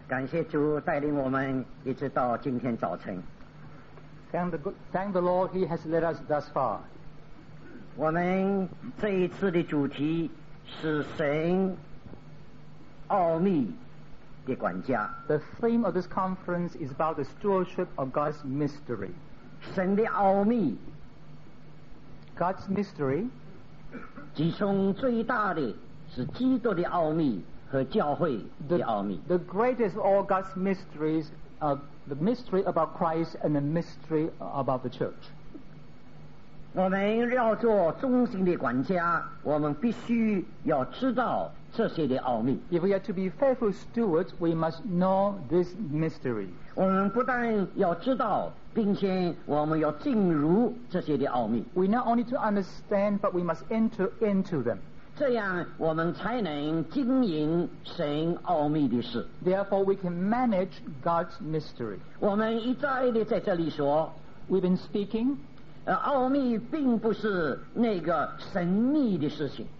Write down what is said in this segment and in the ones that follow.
感谢主带领我们一直到今天早晨。 Thank the Lord, He has led us thus far. 我们这一次的主题是神奥秘的管家。 The theme of this conference is about the stewardship of God's mystery. 神的奥秘， God's mystery, 其中最大的是基督的奥秘和教会的奥秘。 the greatest of all God's mysteries, the mystery about Christ and the mystery about the church. 我们要做忠心的管家，我们必须要知道这些的奥秘。 If we are to be faithful stewards, we must know this mystery. 我们不但要知道，并且我们要进入这些的奥秘， We not only to understand, but we must enter into them. 这样我们才能经营神奥秘的事。 Therefore, we can manage God's mystery. 我们一再的在这里说， We've been speaking. 奥秘并不是那个神秘的事情。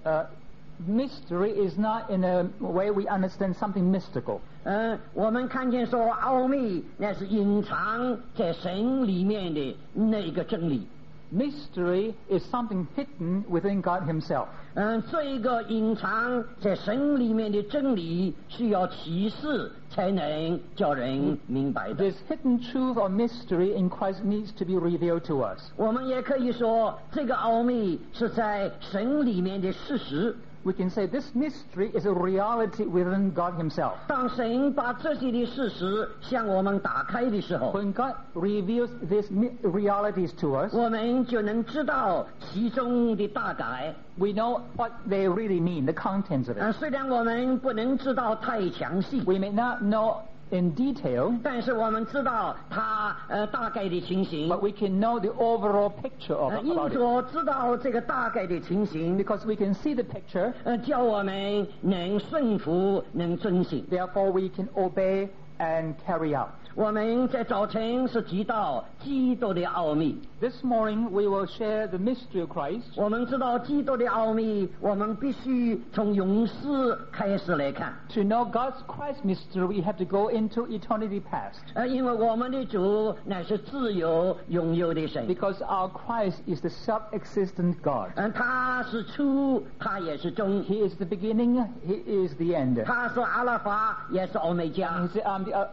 Mystery is not in a way we understand something mystical. 我们看见说奥秘那是隐藏在神里面的那个真理。 Mystery is something hidden within God Himself. 这个隐藏在神里面的真理需要启示才能叫人明白的。 This hidden truth or mystery in Christ needs to be revealed to us. 我们也可以说，这个奥秘是在神里面的事实。 We can say this mystery is a reality within God Himself. 当神把这些的事实向我们打开的时候， When God reveals these realities to us, 我们就能知道其中的大概。 we know what they really mean, the contents of it. 虽然我们不能知道太详细， We may not know in detail, 但是我们知道它大概的情形。 but we can know the overall picture of 因 about it. 着知道这个大概的情形， Because we can see the picture, 叫我们能顺服，能遵行。 therefore we can obey and carry out. 我们在早晨是提到基督的奥秘。 This morning we will share the mystery of Christ. 我们知道基督的奥秘，我们必须从永世开始来看。 To know God's Christ mystery, we have to go into eternity past. 因为我们的主乃是自由永有的神。 Because our Christ is the self-existent God. 他是初，他也是终。 He is the beginning, He is the end. 他是阿拉法，也是欧美 He 加。 said,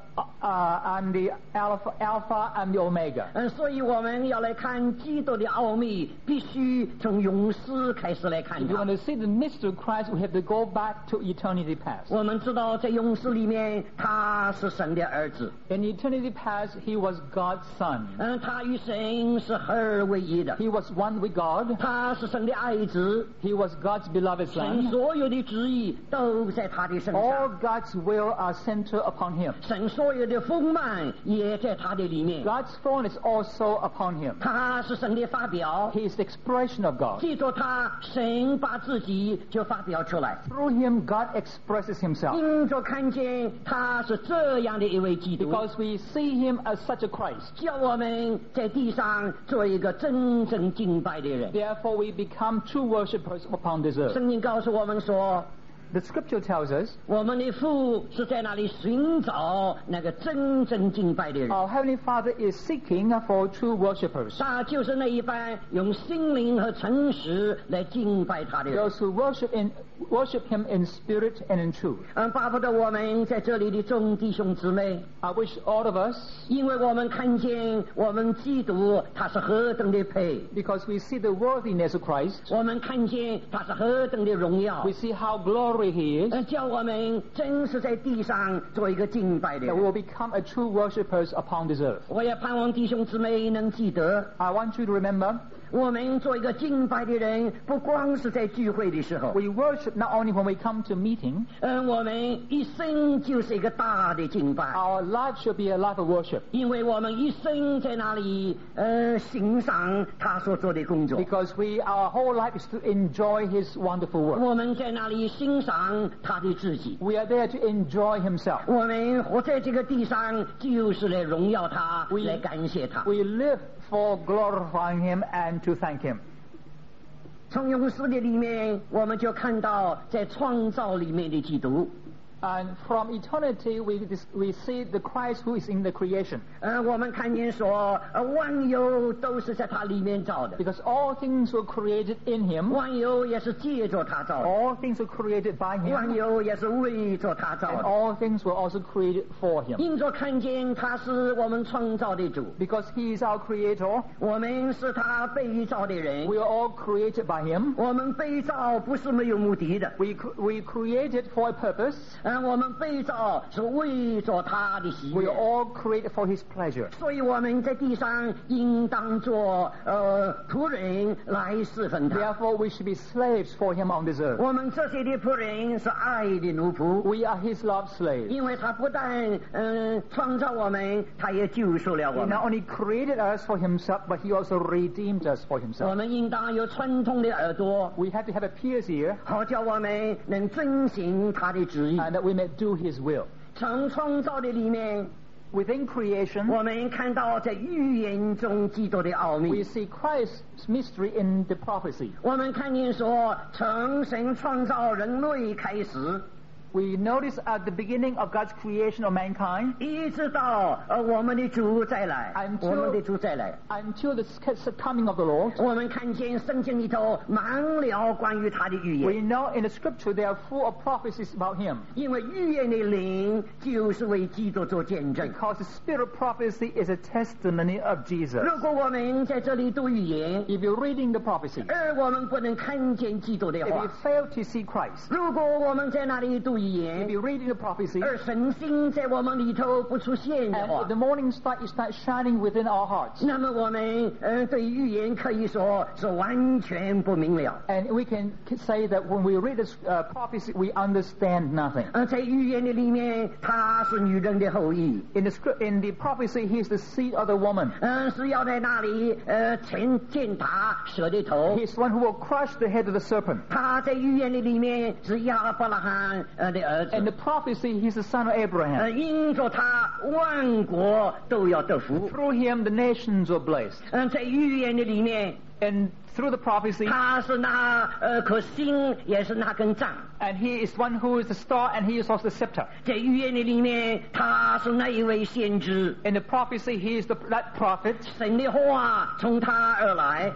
I'm the Alpha, I'm the Omega. 所以我们要来看基督的奥秘，必须从永世开始来看 If you 它 want。to see the mystery of Christ, we have to go back to eternity past. 我们知道在永世里面，他是神的儿子。 In eternity past, He was God's Son. 他与神是合而为一的。 He was one with God. 他是神的爱子， He was God's beloved 神 Son. 所有的旨意都在他的身 All 上， God's will are centered upon Him. 神所有的丰满也在他的里面。 God's throne is also upon Him. 他是神的发表， He is the expression of God. 记住他，神把自己就发表出来。 Through Him, God expresses Himself. 因着看见他是这样的一位基督， Because we see Him as such a Christ. 叫我们在地上做一个真正敬拜的人。 Therefore, we become true worshippers upon this earth. 圣经告诉我们说， The Scripture tells us 我们的父是在那里寻找那个真正敬拜的人。 our Heavenly Father is seeking for true worshippers. 他就是那一班用心灵和诚实来敬拜他的人。 Those who worship Him in spirit and in truth. 巴不得我们在这里的众弟兄姊妹， I wish all of us, 因为我们看见我们基督他是何等的配， because we see the worthiness of Christ, 我们看见他是何等的荣耀 we，see how glory He is, 叫我们真是在地上做一个敬拜的 that 人。 we will become a true worshippers upon this earth. 我也盼望弟兄姊妹能记得， I want you to remember, 我们做一个敬拜的人，不光是在聚会的时候， we worship not only when we come to meeting, 我们一生就是一个大的敬拜， our life should be a life of worship. 因为我们一生在那里欣赏他所做的工作， Because our whole life is to enjoy His wonderful work. 我们在那里欣赏他的自己， We are there to enjoy Himself. 我们活在这个地上就是来荣耀他， We- 来感谢他。 We live for glorifying Him and to thank Him. 从永世的里面，我们就看到在创造里面的基督。 And from eternity, we see the Christ who is in the creation. 我们看见说，万有都是在他里面造的， Because all things were created in him. 万有也是借着他造的， All things were created by 万 him. 有也是为着他造 And 的。 all things were also created for him. 因着看见他是我们创造的主， Because he is our creator, 我们是他被造的人。 we are all created by him. 我们被造不是没有目的的， We created for a purpose. 我们被造是为着他的喜 We 悦 are。all created for his pleasure. 所以我们在地上应当做仆人来侍奉他。 Therefore, we should be slaves for him on this earth. 我们这些的仆人是爱的奴仆， We are his love slaves. 因为他不但创造我们，他也救赎了 He 我们。 not only created us for himself, but he also redeemed us for 我 himself. 们应当有传统的耳朵， We have to have a pierced ear, 好叫我们能遵行他的旨意。 and that we may do his will. 从创造的里面， Within creation, 我们看到在预言中基督的奥 we 秘。 see Christ's mystery in the prophecy. 我们看见说，从神创造人类开始， We notice at the beginning of God's creation of mankind, 一直到我们的主再来， Until- 我们的主再来， until the coming of the Lord, 我们看见圣经里头满了关于他的预 we 言， know in the scripture they are full of prophecies about him. 因为预言的灵就是为基督做见证。 Because the spirit of prophecy is a testimony of Jesus. 如果我们在这里读预言， If you're reading the prophecy, 而我们不能看见基督的 if you 话， fail to see Christ, 如果我们在那里读预 if 言， you're reading the prophecy, 而神性在我们里头不出现的 and 话 if the，morning star is not shining within our hearts, 那么我们对预言可以说是完全不明了。 and we can say that when we read this prophecy, we understand nothing. 在预言的里面，他是女人的后裔， In the prophecy, he is the seed of the woman. 是要在那里践踏蛇的头。 He is one who will crush the head of the serpent. 他在预言的里面是亚伯拉罕的儿 In 子， the prophecy, he is the son of Abraham. 因着他万国都要得福。 Through him, the nations were blessed. 在预言的里面， And through the prophecy, 他是那颗星，也是那根杖。 and he is one who is the star, and he is also the scepter. 在预言的里面，他是那一位先知。 In the prophecy, he is that prophet. 神的话从他而来，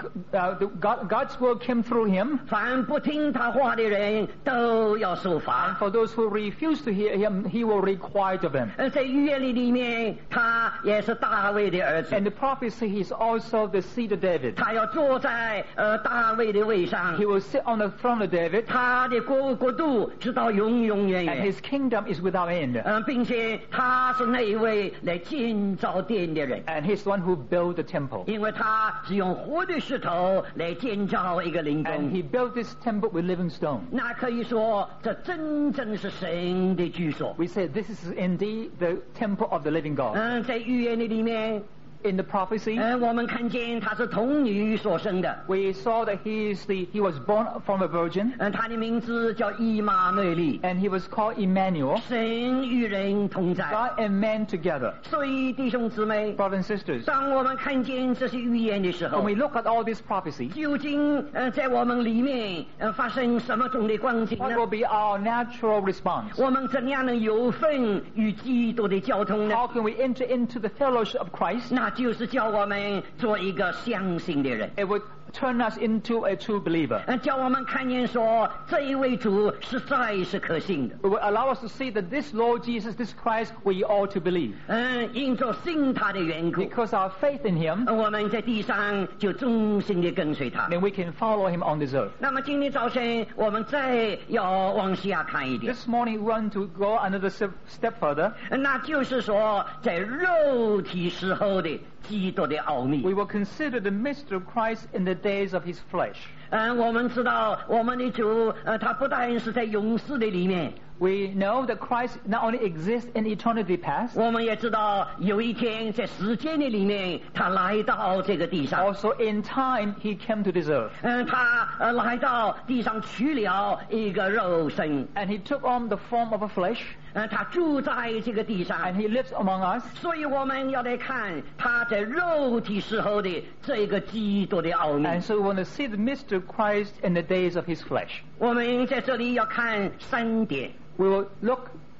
God's word came through him. 凡不听他话的人都要受 And 罚。 for those who refuse to hear him, he will require of them. 在预言里面，他也是大卫的儿子 In，the prophecy, he is also the seed of David. 他要坐在大卫的位上 He，will sit on the throne of David, 他的国度直到永永远 and 远。 his kingdom is without end. 并且他是那一位来建造殿的人， And he's the one who built the temple. 因为他是用活的石头来建造一个灵 And 宫。 he built this temple with living stone. 那可以说，这真正是神的居所。 We say this is indeed the temple of the living God. 在预言的里面， In the prophecy, 我们看见他是童女所生的， we saw that he was born from a virgin, 他的名字叫以马内利， and he was called Emmanuel, 神与人同在。 God and man together. 所以弟兄姊妹， Brothers and sisters, 当我们看见这些预言的时候 when，we look at all this prophecy, 究竟在我们里面发生什么种的光景 what 呢？ will be our natural response? 我们怎样能有份与基督的交通呢？ How can we enter into the fellowship of Christ? 那就是叫我们做一个相信的人。 It would turn us into a true believer. 叫我们看见说这一位主实在是可信的。 It would allow us to see that this Lord Jesus, this Christ, we ought to believe. 因着信他的缘故， Because our faith in Him, 我们在地上就忠心的跟随他。 then we can follow Him on this earth. 那么今天早晨我们再要往下看一点， This morning we want to go another step further. 那就是说在肉体时候的基督的奥秘。 We will consider the mystery of Christ in the days of His flesh. 我们知道我们的主，他不但是在永世的里面， We know that Christ not only exists in eternity past, 我们也知道有一天在时间的里面，他来到这个地上。 also in time He came to this earth. 他来到地上取了一个肉身， And He took on the form of a flesh, 他住在这个地上 and。He lives among us. 所以我们要来看他在肉体时候的这个基督的奥秘。 And so we want to see the mystery of Christ in the days of His flesh. 我们在这里要看3点。 We will look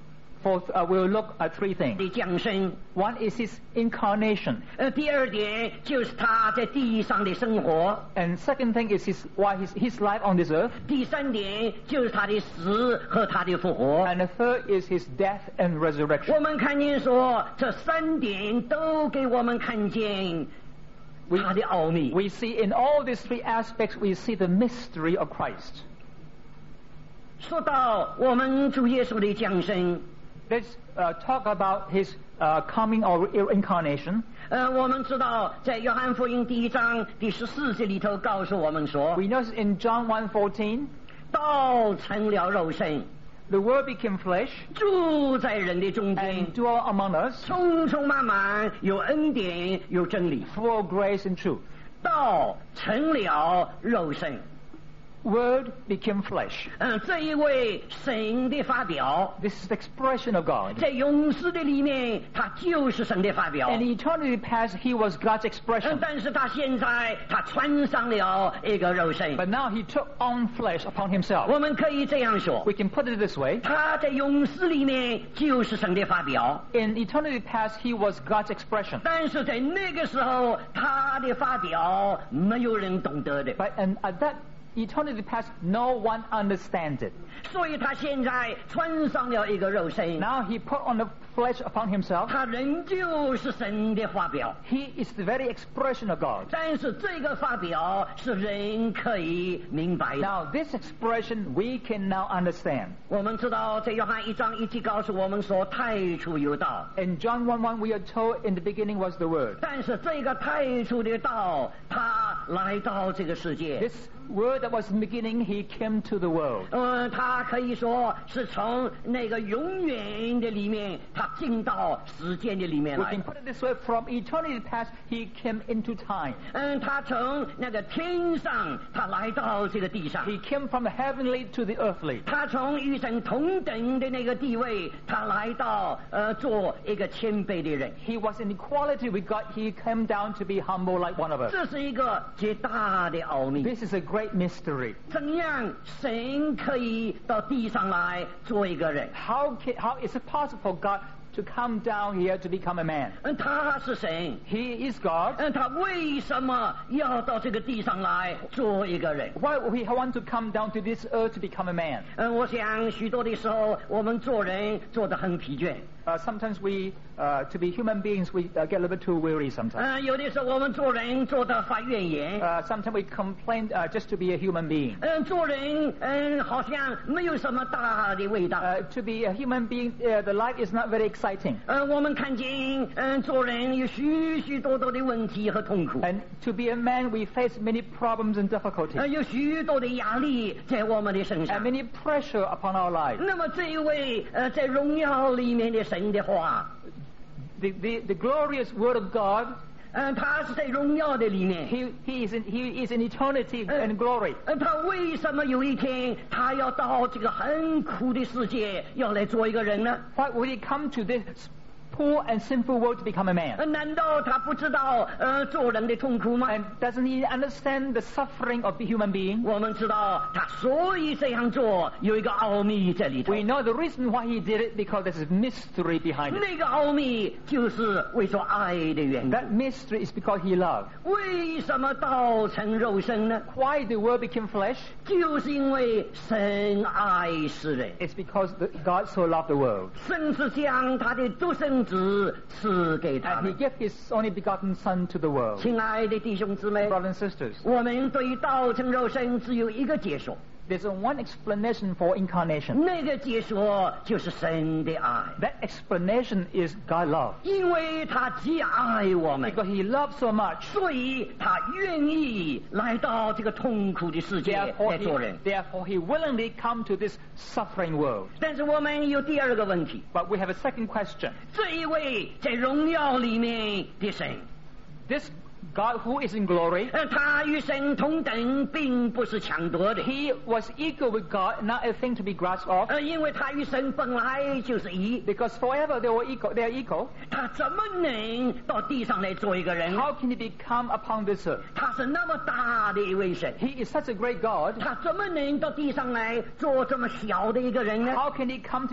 we'll look at three 的 things. 降生。 One is his incarnation, 第二点就是他在地上的生活。 and second thing is his life on this earth, 第三点就是他的死和他的复活。 and the third is his death and 我 resurrection. 们看见说，这三点都给我们看见他的奥秘。 We see in all these three aspects, we see the mystery of Christ. 说到我们主耶稣的降生， Let's talk about his coming or incarnation. 我们知道在约翰福音1章第14节里头告诉我们说， We know in John 1:14, 道成了肉身， the Word became flesh 住在人的中间 and， dwelt among us, 充充满满有恩典有真理。 full of grace and truth. 道成了肉身， Word became flesh. 这一位神的发表， This is the expression of God. 在永世的里面，他就是神的发表。 In eternity past, he was God's expression. 但是他现在他穿上了一个肉身。 But now he took on flesh upon himself. 我们可以这样说， We can put it this way. 他在永世里面就是神的发表。 In eternity past, he was God's expression. 但是在那个时候，他的发表没有人懂得的， But at that eternity past, no one understands it. 所以他现在穿上了一个肉身， Now he put on the flesh upon himself. 他仍旧是神的发表。 He is the very expression of God. 但是这个发表是人可以明白的。 Now this expression we can now understand. 我们知道，在约翰1章1节告诉我们说，太初有道。 In John 1:1, we are told in the beginning was the Word. 但是这个太初的道，他来到这个世界。 This Word that was in the beginning, he came to the world. 他可以说是从那个永远的里面，他进到时间的里面 We 来 can。put it this way, from eternity past, he came into time. 他从那个天上，他来到这个地上。 He came from the heavenly to the earthly. 他从与神同等的那个地位，他来到做一个谦卑的人。 He was in equality with God. He came down to be humble like one of us. 这是一个极大的奥秘。 This is a great mystery. 怎样神可以到地上来做一个人？ How is it possible for God to come down here to become a man? 他是神。 He is God. 他为什么要到这个地上来做一个人？ Why would he want to come down to this earth to become a man? 我想许多的时候，我们做人做得很疲倦。 Sometimes we, to be human beings, we get a little bit too weary sometimes. 有的时候我们做人做得发怨言。 Sometimes we complain just to be a human being. 做人好像没有什么大的味道。 To be a human being, the life is not very exciting. 我们看见做人有许许多多的问题和痛苦。 And to be a man, we face many problems and difficulties. 有许多的压力在我们的身上。 And many pressure upon our lives. 那么这一位在荣耀里面的神的话， The glorious Word of God, 他是在荣耀的里面。 he is in eternity and glory. 他为什么有一天他要到这个很苦的世界，要来做一个人呢？ Why would he come to this poor and sinful world to become a man? 难道他不知道做人的痛苦吗？ And doesn't he understand the suffering of the human being? 我们知道他所以这样做有一个奥秘在里头。 We know the reason why he did it because there's a mystery behind it. 那个奥秘就是为着爱的缘故。 That mystery is because he loved. 为什么道成肉身呢？ Why the Word became flesh? 就是因为神爱世人， It's because God so loved the world. 甚至将他的独生子赐给他 And he 们。 gave his only begotten Son to the world. 亲爱的弟兄姊妹， Brothers and sisters, 我们对道成肉身只有一个解说， there's one explanation for incarnation. 那个解说就是神的爱， That explanation is God love. 因为他既爱我们， Because he loved so much, 所以他愿意来到这个痛苦的世界 therefore 来做人。 he willingly come to this suffering world. 但是我们有第二个问题， But we have a second question. 这一位在荣耀里面的神， This God who is in glory, 他与神同等，并不是抢夺的。 he was equal with God, not a thing to be grasped of, 因为他与神本来就是一， because forever they are equal. 他怎么能到地上来做一个人？ How can he become upon this earth? 他是那么大的一位神， He is such a great God. 他怎么能到地上来做这么小的一个人呢？ How can he come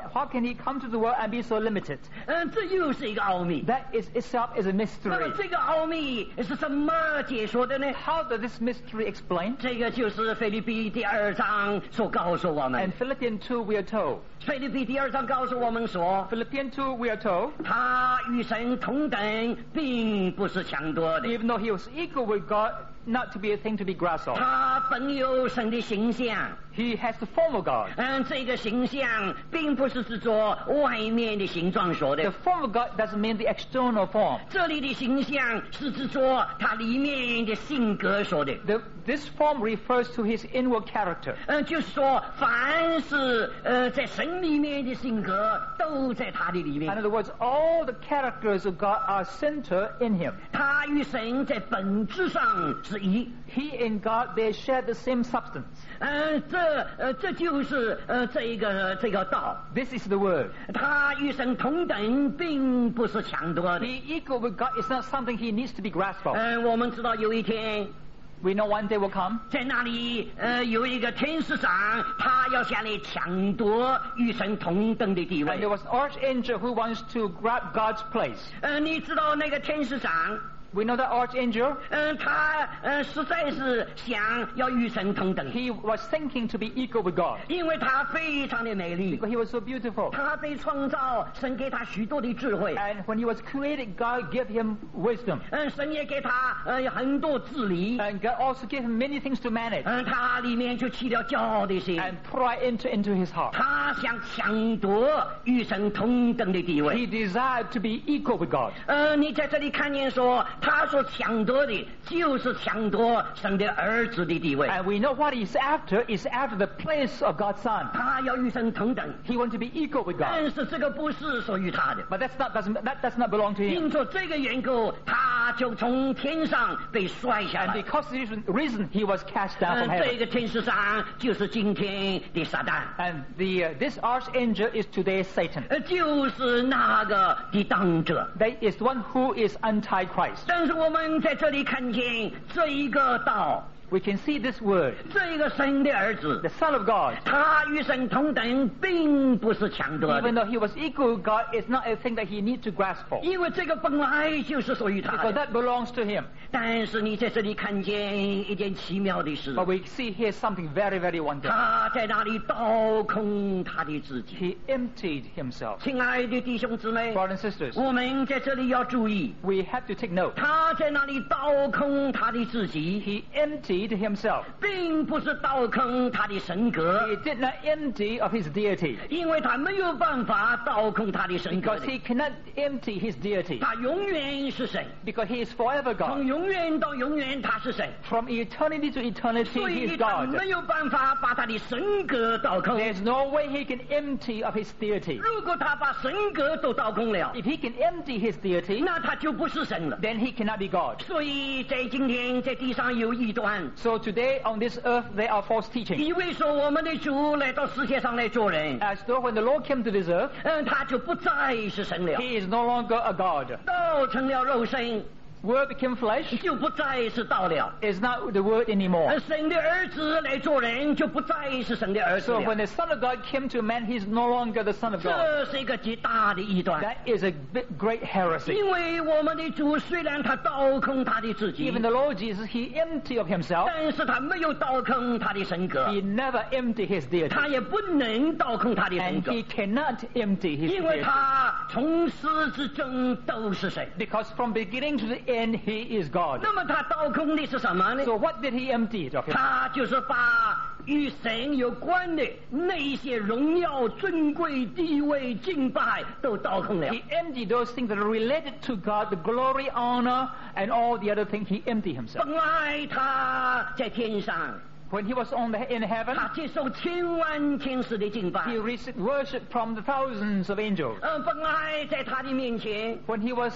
to the world and be so limited? 这又是一个奥秘。 That is itself is a 那么 mystery. 这个奥秘是怎么解说的呢？ How does this mystery explain? 这个就是腓立比第2章所告诉我们 In。Philippians 2 we are told. 腓立比第2章告诉我们说， Philippians 2 we are told, 他与神同等，并不是抢夺的。 even though he was equal with God, not to be a thing to be grasped of. 他本有神的形象， He has the form of God. 这个形象并不是指着外面的形状说 The 的， form of God doesn't mean the external form. 这里的形象是指着他里面的性格说的。 This form refers to his inward character. 就是说，凡是在神里面的性格，都在他的里 In 面。 other words, all the characters of God are centered in him. 他与神在本质上是一。 He and God, they share the same substance. 这就是这个道。 This is the word. 他与神同等，并不是抢夺的。 He equal with God is not something he needs to be grasped of. 我们知道有一天， We know one day will come. 在那里有一个天使长，他要下来抢夺与神同等的地 And there 位。 was an archangel who wants to grab God's place. 你知道那个天使长？ We know that archangel. 他实在是想要与神同等， He was thinking to be equal with God 因为他非常的美丽， because he was so beautiful. 他被创造，神给他许多的智慧， And when he was created, God gave him wisdom. 神也给他很多治理， And God also gave him many things to manage 他里面就起了骄傲的心， and pride into his heart. 他想抢夺与神同等的地 He 位。 desired to be equal with God. 你在这里看见说，他所抢夺的就是抢夺神的儿子的地位， And we know what he's after is after the place of God's Son. 他要与神同等， He wants to be equal with God. 但是这个不是属于他的。 But that does not belong to him. 因着这个缘故，他就从天上被摔下 And 来。 because of this reason, he was cast down from 这 heaven. 个天使长就是今天的撒旦， And this archangel is today Satan. 就是那个抵挡者。 That is the one who is anti-Christ. 但是我们在这里看见这一个道， We can see this word, 这个神的儿子 the，Son of God. 他与神同等，并不是抢夺 Even 的， though he was equal with God, it's not a thing that he needs to grasp for. 因为这个本来就是属于他 Because 的。 that belongs to him. 但是你在这里看见一件奇妙的事， But we see here something very, very wonderful. 他在那里倒空他的自己。 He emptied himself. 亲爱的弟兄姊妹， Brothers and sisters, 我们在这里要注意， we have to take note. 他在那里倒空他的自己， He emptied himself. 并不是倒空他的神格， He did not empty of his deity. 因为他没有办法倒空他的神格 Because he cannot empty his deity. 他永远是神， Because he is forever 从 God. 永远到永远他是神， From eternity to eternity, 所 he 以 is 他 God. 没有办法把他的神格倒空。 There's no way he can empty of his deity. 如果他把神格都倒空了， If he can empty his deity, 那他就不是神了。 then he cannot be God. 所以在今天在地上有异端， So today on this earth there are false teachings. 以为说我们的主来到世界上来做人， As though when the Lord came to this earth, 他就不再是神了， he is no longer a God. 道成了肉身， Word became flesh 就不再是道了。 is not the word anymore. 神的儿子来做人，就不再是神的儿子 So 了。 when the Son of God came to man, he's no longer the Son of God. 这是一个极大的异端。 That is a great heresy. 因为我们的主虽然他倒空他的自己， Even the Lord Jesus, he emptied of himself. 但是他没有倒空他的神格， He never emptied his deity. 他也不能倒空他的神 And 格， he cannot empty his 因为 deity. 他从始至终都是神。 Because from beginning to the end, he is God. 那么他倒空的是什么呢？ So what did he empty of himself? 他就是把与神有关的那一些荣耀、尊贵、地位、敬拜都倒空了。 He emptied those things that are related to God, the glory, honor, and all the other things. He emptied himself. 本来他在天上， When he was in heaven, 他接受千万天使的敬拜。 he received worship from the thousands of angels. 本来在他的面前， When he was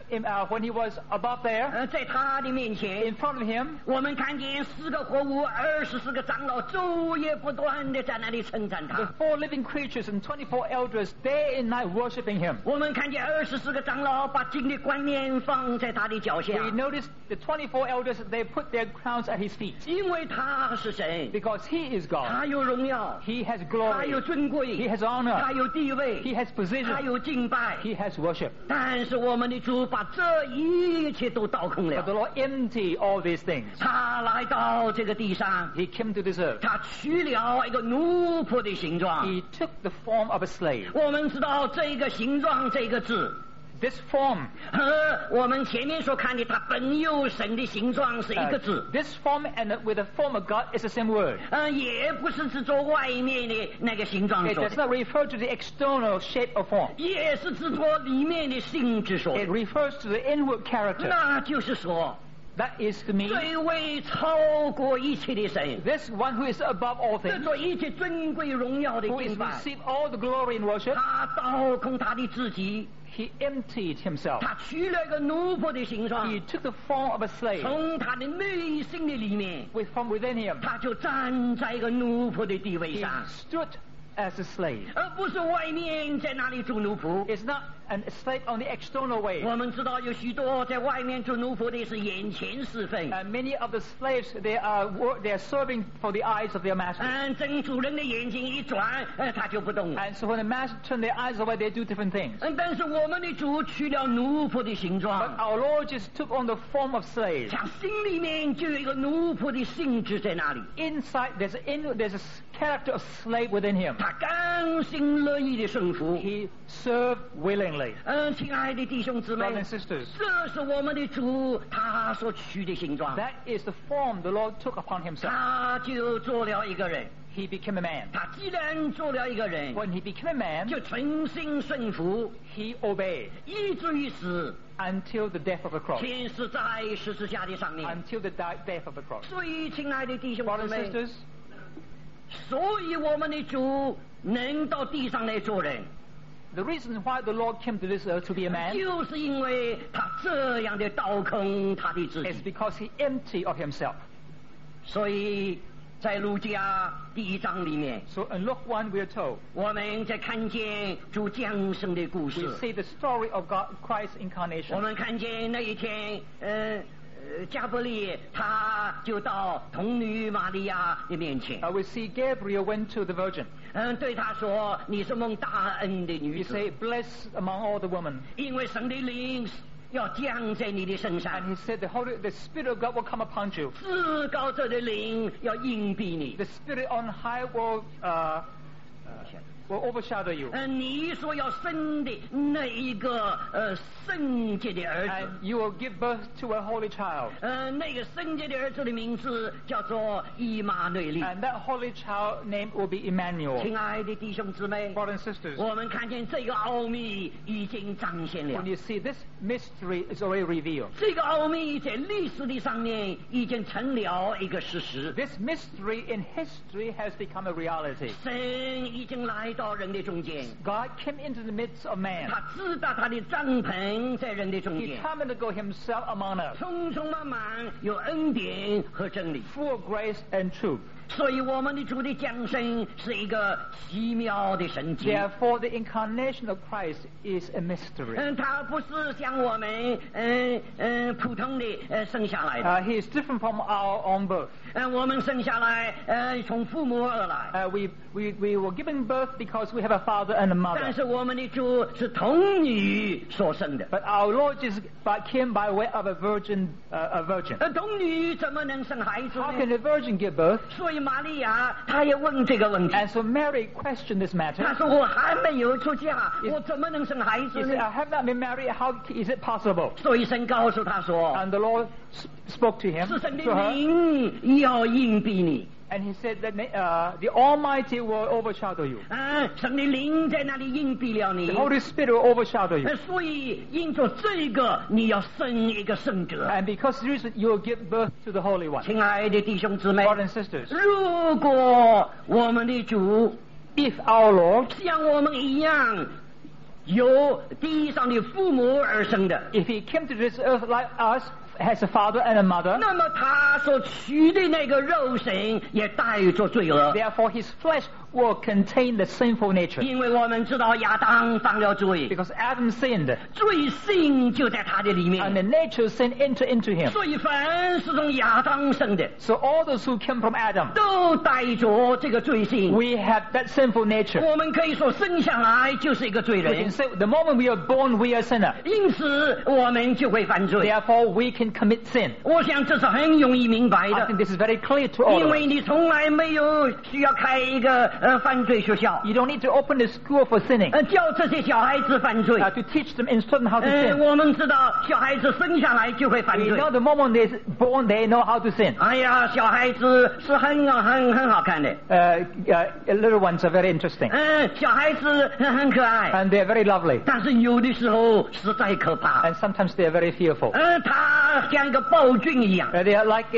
when he was above there, 在他的面前 in front of him, 我们看见4个活物24个长老昼夜不断的在那里称赞 the 他 4 living creatures and 24 elders day and night worshiping him. 我们看见24个长老把金的冠冕放在他的脚下 We noticed the 24 elders, they put their crowns at his feet 因为他是神 because he is God. 他有荣耀 He has 他 glory, 有尊贵 he has 他 honor, 有地位 he has 他 position, 有敬拜 he has worship. 但是我们的主把这一切都倒空 But the 了 Lord emptied all these things. 他来到这个地上 He came to this earth. 他取了一个奴仆的形状 He took the form of a slave. 我们知道这个形状这个字 This form, 和我们前面所看的他本有神的形状是一个字 this form and with the form of God is the same word. 也不是指着外面的那个形状 It 说 does 的 not refer to the external shape or form. 也是指着里面的性质说 It 的 refers to the inward character. 那就是说 That is to me, 最为超过一切的神 this one who is above all 得 things, 着一切尊贵荣耀的 who is 敬拜 received all the glory and worship, 他倒空他的自己 he emptied himself. 他取了一个奴仆的形状 He took the form of a slave 从他的内心的里面 from within him. 他就站在一个奴仆的地位 He 上 stood as a slave. 而不是外面在那里做奴仆 It's not a slave on the external way. 我们知道有许多在外面做奴仆的是眼前侍奉 Many of the slaves, they are serving for the eyes of their master. 正主人的眼睛一转他就不动了 And so when the master turn their eyes away, they do different things. 但是我们的主取了奴仆的形 But 状 our Lord just took on the form of slave. 他心里面就有一个奴仆的性质在那里 Inside, there's a character of slave within him. 他甘心乐意的顺服 He served willingly. 亲爱的弟兄姊妹 Brothers and sisters, 这是我们的主他所取的形状 that is the form the Lord took upon himself. 他就做了一个人 He became a man. 他既然做了一个人 When he became a man, 就全心顺服 he obeyed 以至于死 until the death of the cross. 天死在十字架的上面 Until the death of the cross. 所以亲爱的弟兄姊 Brothers and 妹 sisters, 所以我们的主能到地上来做人 the reason why the Lord came to this earth to be a man 就是因为他这样的倒空他的自 is 己 because he emptied of himself. 所以在路加第1章里面 So in Luke 1 we are told, 我们在看见主降生的故 we 事 see the story of God, Christ's 我 incarnation. 们看见那一天加百列他就到童女玛利亚的面前 We see Gabriel went to the virgin. 对他说你是蒙大恩的女 He 子 said, blessed among all the women. 因为神的灵要降在你的身 And 上 he said, the Spirit of God will come upon you. 至高者的灵要荫蔽你 The Spirit on high will overshadow you. 你所要生的那一个圣洁的儿 And 子 you will give birth to a holy child. 那个圣洁的儿子的名字叫做以马内利 And that holy child name will be Emmanuel. 亲爱的弟兄姊妹 Brothers and sisters, 我们看见这个奥秘已经彰显了 when you see this mystery is already revealed. 这个奥秘在历史的上面已经成了一个事实 This mystery in history has become a reality. 神已经来到人的中间 God came into the midst of man. 他知道他的帐篷在人的中 He 间 tabernacle himself among us, 充充满满有恩典和真理 full of grace and truth. 所以我们的主的降生是一个奇妙的神迹 Therefore, the incarnation of Christ is a mystery. 他不是像我们普通的生下来的 He is different from our own birth. 我们生下来从父母而来 We were given birth because we have a father and a 但 mother. 是我们的主是童女所生的 But our Lord just came by way of a virgin. 童女怎么能生孩子 How 呢 can a virgin give birth? 所以玛利亚她也问这个问题 And so Mary questioned this 她 matter. 说我还没有出嫁我怎么能生孩子 He said, 呢 I have not been married. How is it possible? 所以神告诉她说 And the Lord spoke to him, 是神的 to her, 灵要荫蔽你 and he said that the Almighty will overshadow you. 神的灵在那里荫蔽了你 The Holy Spirit will overshadow you. 所以因着这个你要生一个圣者 And because of this, you will give birth to the Holy One. 亲爱的弟兄姊妹 Brothers and sisters, 如果我们的主 if our Lord 像我们一样由地上的父母而生的。 If he came to this earth like us, has a father and a mother, 那么他所取的那个肉身也带着罪恶， therefore his flesh will contain the sinful nature. 因为我们知道亚当犯了罪， Because Adam sinned, 罪性就在他的里 and 面， the nature of sin entered into him. 所以凡是从亚当生的， So all those who came from Adam, 都带着这个罪性。 we have that sinful nature. 我们可以说生下来就是一个罪 We 人 can，say the moment we are born, we are sinner. 因此我们就会犯罪。 Therefore, we can commit sin. 我想这是很容易明白 I 的， think this is very clear to all 因 of 为 us. 你从来没有需要开一个犯罪学校， You don't need to open the school for sinning, 教这些小孩子犯罪。 to teach them, instruct them how to sin. 我们知道小孩子生下来就会犯 We 罪。 know the moment they're born, they know how to sin. 哎呀，小孩子是很好看的， Little ones are very interesting, 小孩子很可爱， and they're very lovely, 但是有的时候实在可怕。 and sometimes they're very fearful. 他像一个暴君一样 They are like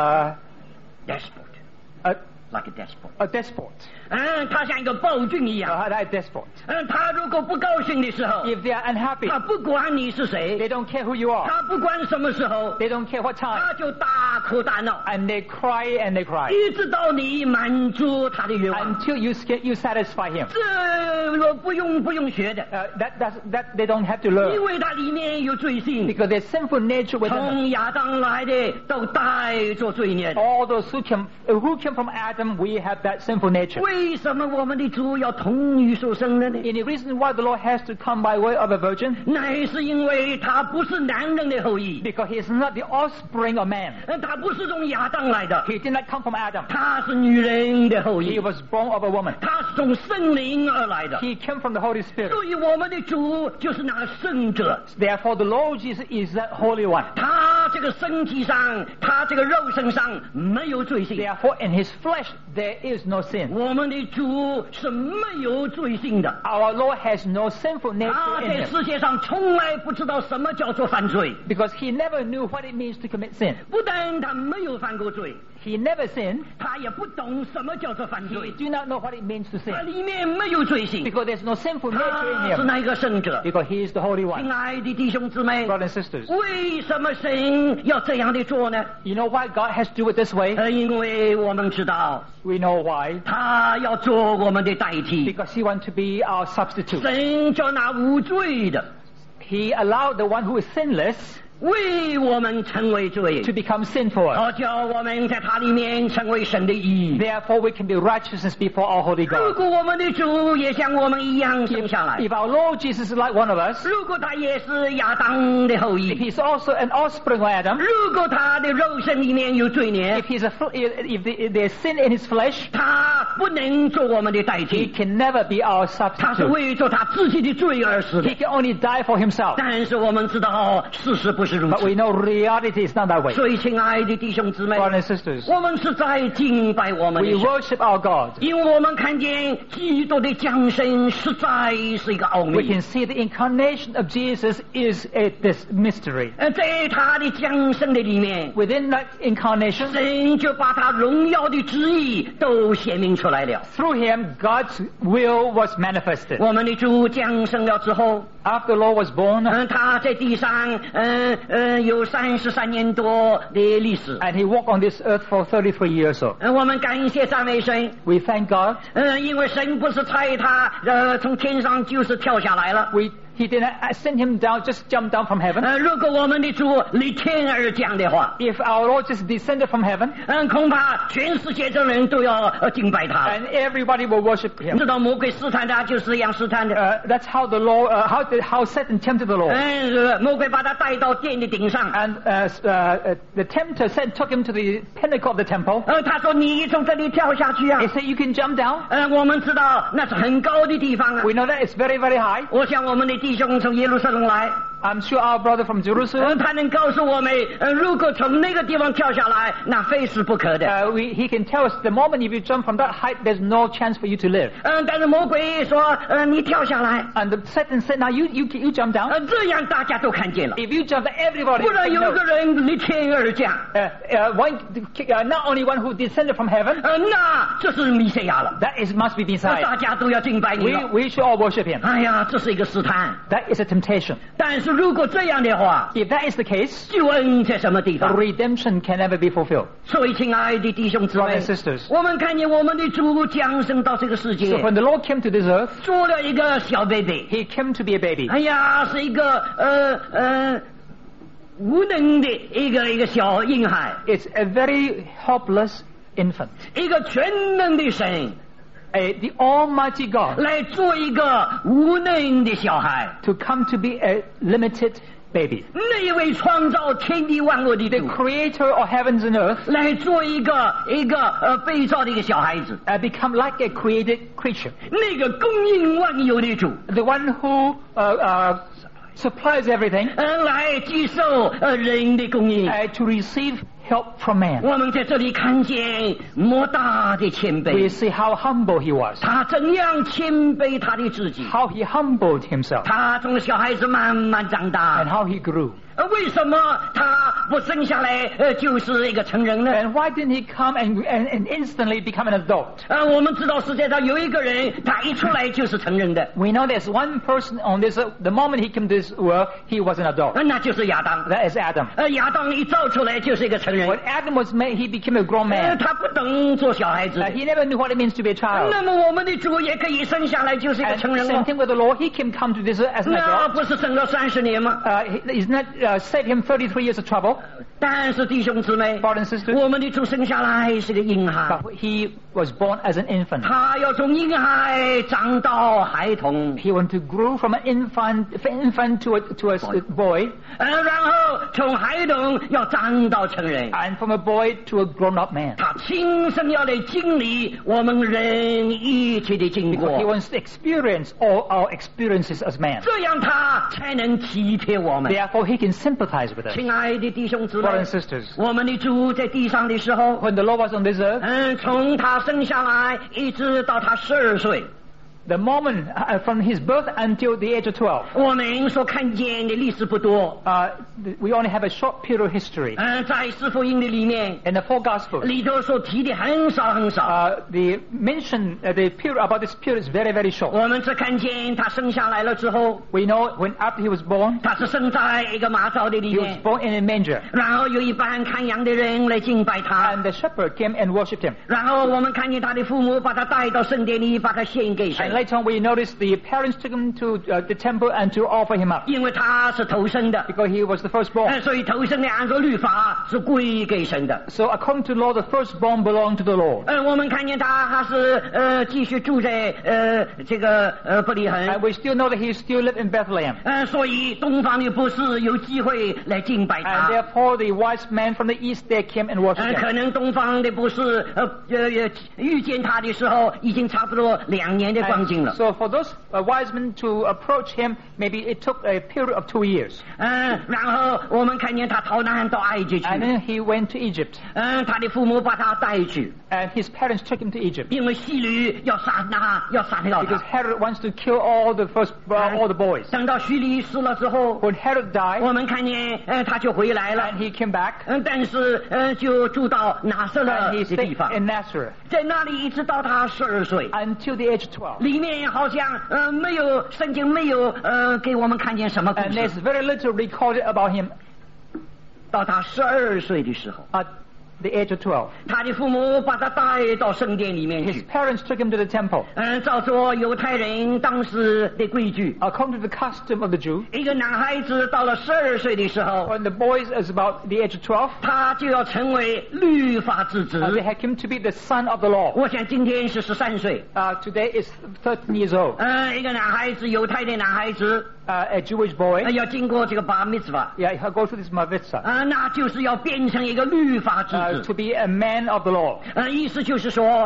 ，despot，like a despot。 a despot. 他像一个暴君一样。 Like a despot. 他如果不高兴的时候， If they are unhappy, 他不管你是 they 谁， don't care who you are. 他不管什么时候， They don't care what time, 他就大哭大闹， and they cry and they cry 一直到你满足他的愿望。 until you satisfy him. 这我不用学的， That they don't have to learn 因为它里面有罪性， because there's sinful nature within them. 从亚当来的都带着罪孽。 All those who came from Adam, we have that sinful nature. 为什么我们的主要童女所生的呢？ Any reason why the Lord has to come by way of a virgin? 乃是因为他不是男人的后裔， Because he is not the offspring of man. 他不是从亚当来的， He did not come from Adam. 他是女人的后 He 裔， was born of a woman. 他是从圣灵而来的。 He came from the Holy Spirit. 所以我们的主就是那圣者， Therefore, the Lord Jesus is that Holy One. 他这个身体上，他这个肉身上没有罪性。 Therefore, in His flesh, there is no sin. 我们的主是没有罪性的， Our Lord has no sinful 他 nature 在 in Him. 世界上从来不知道什么叫做犯罪。 Because He never knew what it means to commit sin. 不但他没有犯过罪， He never sinned. 他也不懂什么叫做犯 He 罪。 do not know what it means to 他 sin. 里面没有罪性， Because there's no sinful nature 他 in 是 Him. 那个圣者。 Because He is the Holy 亲 One. 爱的弟兄姊妹， Brothers and sisters, 为什么神要这样的做呢？ you know why God has to do it this way? 因为我们知道 We know why. 他要做我们的代替。 Because He wants to be our substitute. 神叫那无罪的 He allowed the one who is sinless 为我们成为罪 to，become sin for us. 叫我们在他里面成为神的义。 Therefore, we can be righteousness before our holy 如 God. 果我们的主也像我们一样生下来， If our Lord Jesus is like one of us, 如果他也是亚当的后 if 裔， He's also an offspring of Adam, 如果他的肉身里面有罪孽 if there's sin in His flesh, 他不能做我们的代 He 替， can never be our 他是 substitute. 为着他自己的罪而死的 He。can only die for Himself. 但是我们知道事实不是如 But 此， we know reality is not that way. 所以亲爱的弟兄姊妹， Brothers and sisters, 我们是在敬拜我们 we 的神。 worship our God. 因为我们看见基督的降生实在是一个奥 We 秘， can see the incarnation of Jesus is this mystery. 在他的降生的里面， Within that incarnation, 神就把他荣耀的旨意都显明出来了。 through Him, God's will was manifested. 我们的主降生了之后， After the Lord was born, 他在地上有33年多的历史。 and He walked on this earth for 33 years or so. 我们感谢赞美神， We thank God. 因为神不是差他从天上就是跳下来了。 He didn't send Him down, just jump down from heaven. 如果我们的主离天而降的话， If our Lord just descended from heaven, 恐怕全世界的人都要敬拜他。 and everybody will worship 知 Him. 道魔鬼试探他就是这样试探的。 That's how the Lord, how Satan tempted the Lord. 魔鬼把他带到殿的顶上， And the tempter took him to the pinnacle of the temple. 他说你从这里跳下去啊 He！said, "You can jump down." 我们知道那是很高的地方啊。 We know that it's very, very high. 我想我们的弟兄从耶路撒冷来， I'm sure our brother from Jerusalem, 他能告诉我们，如果从那个地方跳下来，那非是不可的。 he can tell us the moment if you jump from that height, there's no chance for you to live. 但是魔鬼说，你跳下来。 And the Satan said, now you jump down. 这样大家都看见了。 If you jump, everybody. 不然有一个人离天而降。 Not only one who descended from heaven. 那这是弥赛亚了。 That must be Messiah. 大家都要敬拜你了。 We should all worship him. 哎呀，这是一个试探。 That is a temptation. 但是如果这样的话， If that is the case, 救恩在什么地方 ？Redemption can never be fulfilled. 所以，亲爱的弟兄姊妹 Brothers and sisters, 我们看见我们的主降生到这个世界 so when the Lord came to this earth, 做了一个小 baby。 He came to be a baby. 哎呀，是一个无能的一个小婴孩。 It's a very helpless infant. 一个全能的神。 The Almighty God 来做一个无能的小孩 to come to be a limited baby. 那一位创造天地万物的 The 主 creator of heavens and earth 来做一个被造的一个小孩子 become like a created creature. 那个供应万有的主 The one who supplies everything 来接受人的供应 to receive help from man. 我们在这里看见莫大的谦 We 卑 see how humble he was. 他怎样谦卑他的自己 How he humbled himself 他从小孩子慢慢长 and 大 how he grew. 为什么他不生下来就是一个成人呢 And why didn't he come and instantly become an adult? 我们知道世界上有一个人他一出来就是成人的 We know there's one person on this earth, the moment he came to this world, he was an adult. 那就是亚当 That is Adam. 亚当一造出来就是一个成人 When Adam was made, he became a grown man. 他不懂做小孩子 He never knew what it means to be a child. 那么我们的主也可以生下来就是一个 And 成人 same thing with the Lord, he can come to this earth as an 那 adult. 不是生了30年吗 Isn't that save him 33 years of trouble? 但是弟兄姊妹 Brothers and sisters, 我们的主生下来是个婴孩 but he was born as an infant. 他要从婴孩长到孩童 He wanted to grow from an infant to a boy, 然后从孩童要长到成人 and from a boy to a grown-up man. 他亲身要来经历我们人一切的经 Because he 过 wants to experience all our experiences as man. 这样他才能体贴我们 Therefore, he can sympathize with us. 亲爱的弟兄姊妹 Brothers and sisters, 我们的主在地上的时候 when the Lord was on this earth, 从他生下来一直到他12岁 the moment from his birth until the age of 12, 我们所看见的历史不多 we only have a short period of history. 在四福音的里面 In the four Gospels, 里头所提的很少很少 the mention, the period about this period is very, very short. 我们只看见他生下来了之后 We know when after he was born, 他是生在一个马槽的里 he was 面 born in a manger, 然后有一班看羊的人来敬拜他 and the shepherd came and worshipped him. 然后我们看见他的父母把他带到圣殿里把他献给 And 神 later on, we noticed the parents took him to the temple and to offer him up 因为他是头生的 because he was the firstborn. 所以头生的按照律法是归给神的 So according to law, the firstborn belonged to the Lord. 我们看见他是继续住在这个伯利恒 And we still know that he still lived in Bethlehem. 所以东方的博士有机会来敬拜 And 他 therefore, the wise men from the east there came and worshipped 可 him. 能东方的博士遇见他的时候已经差不多2年的光景了 So for those wise men to approach him, maybe it took a period of 2 years. 然后我们看见他逃难到埃及去 And then he went to Egypt. 他的父母把他带去 And his parents took him to Egypt. 因为希律要杀掉 Because 他 Herod wants to kill all the boys. 等到希律死了之后 When Herod died, 我们看见他就回来了 and he came back, 但是就住到拿撒勒 and he 的地 stayed 方 in Nazareth 在那里一直到他12岁 until the age of 12. 里面好像没有圣经没有给我们看见什么故 And 事 there's very little recorded about him 到他12岁的时候 at the age of 12. 他的父母把他带到圣殿里面 His 去 parents took him to the temple. 照着犹太人当时的规矩 According to the custom of the Jew, 一个男孩子到了12岁的时候 when the boy is about the age of 12, 他就要成为律法之子 they had him to be the son of the law. 我想今天是13岁 Today is 13 years old. 一个男孩子犹太的男孩子 A Jewish boy, 要经过这个bar mitzvah yeah, he'll go through this mavitzah 那就是要变成一个律法之子 to be a man of the law. 意思就是说